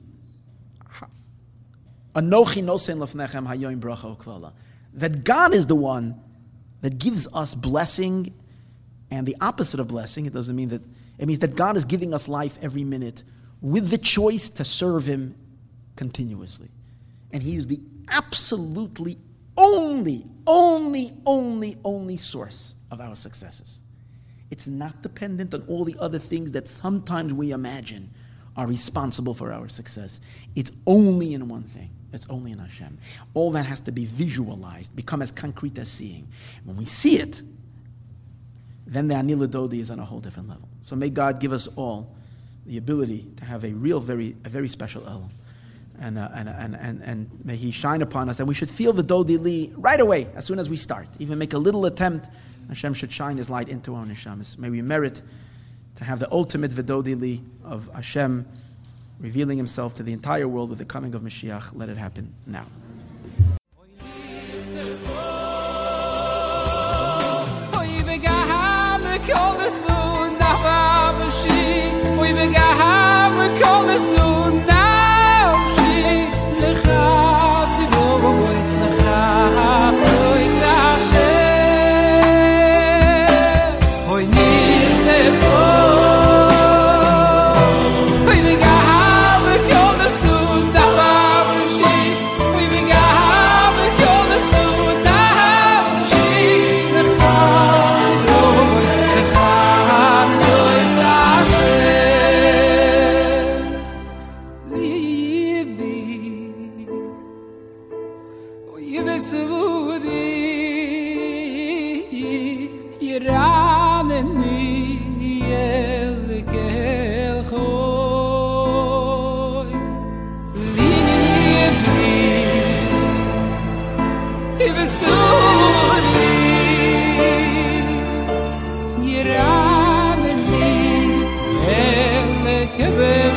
Anochi nosen lefnechem hayoim bracha uklala. That God is the one that gives us blessing, and the opposite of blessing, it doesn't mean that, it means that God is giving us life every minute with the choice to serve Him continuously. And He is the absolutely only, only, only, only source of our successes. It's not dependent on all the other things that sometimes we imagine are responsible for our success. It's only in one thing. It's only in Hashem. All that has to be visualized, become as concrete as seeing. When we see it, then the Ani L'Dodi is on a whole different level. So may God give us all the ability to have a real, very, a very special Elam. And, uh, and, and, and, and may He shine upon us. And we should feel the Dodi Li right away, as soon as we start. Even make a little attempt, Hashem should shine His light into our neshamas. May we merit to have the ultimate V'Dodi Li of Hashem revealing Himself to the entire world with the coming of Mashiach. Let it happen now. Kebe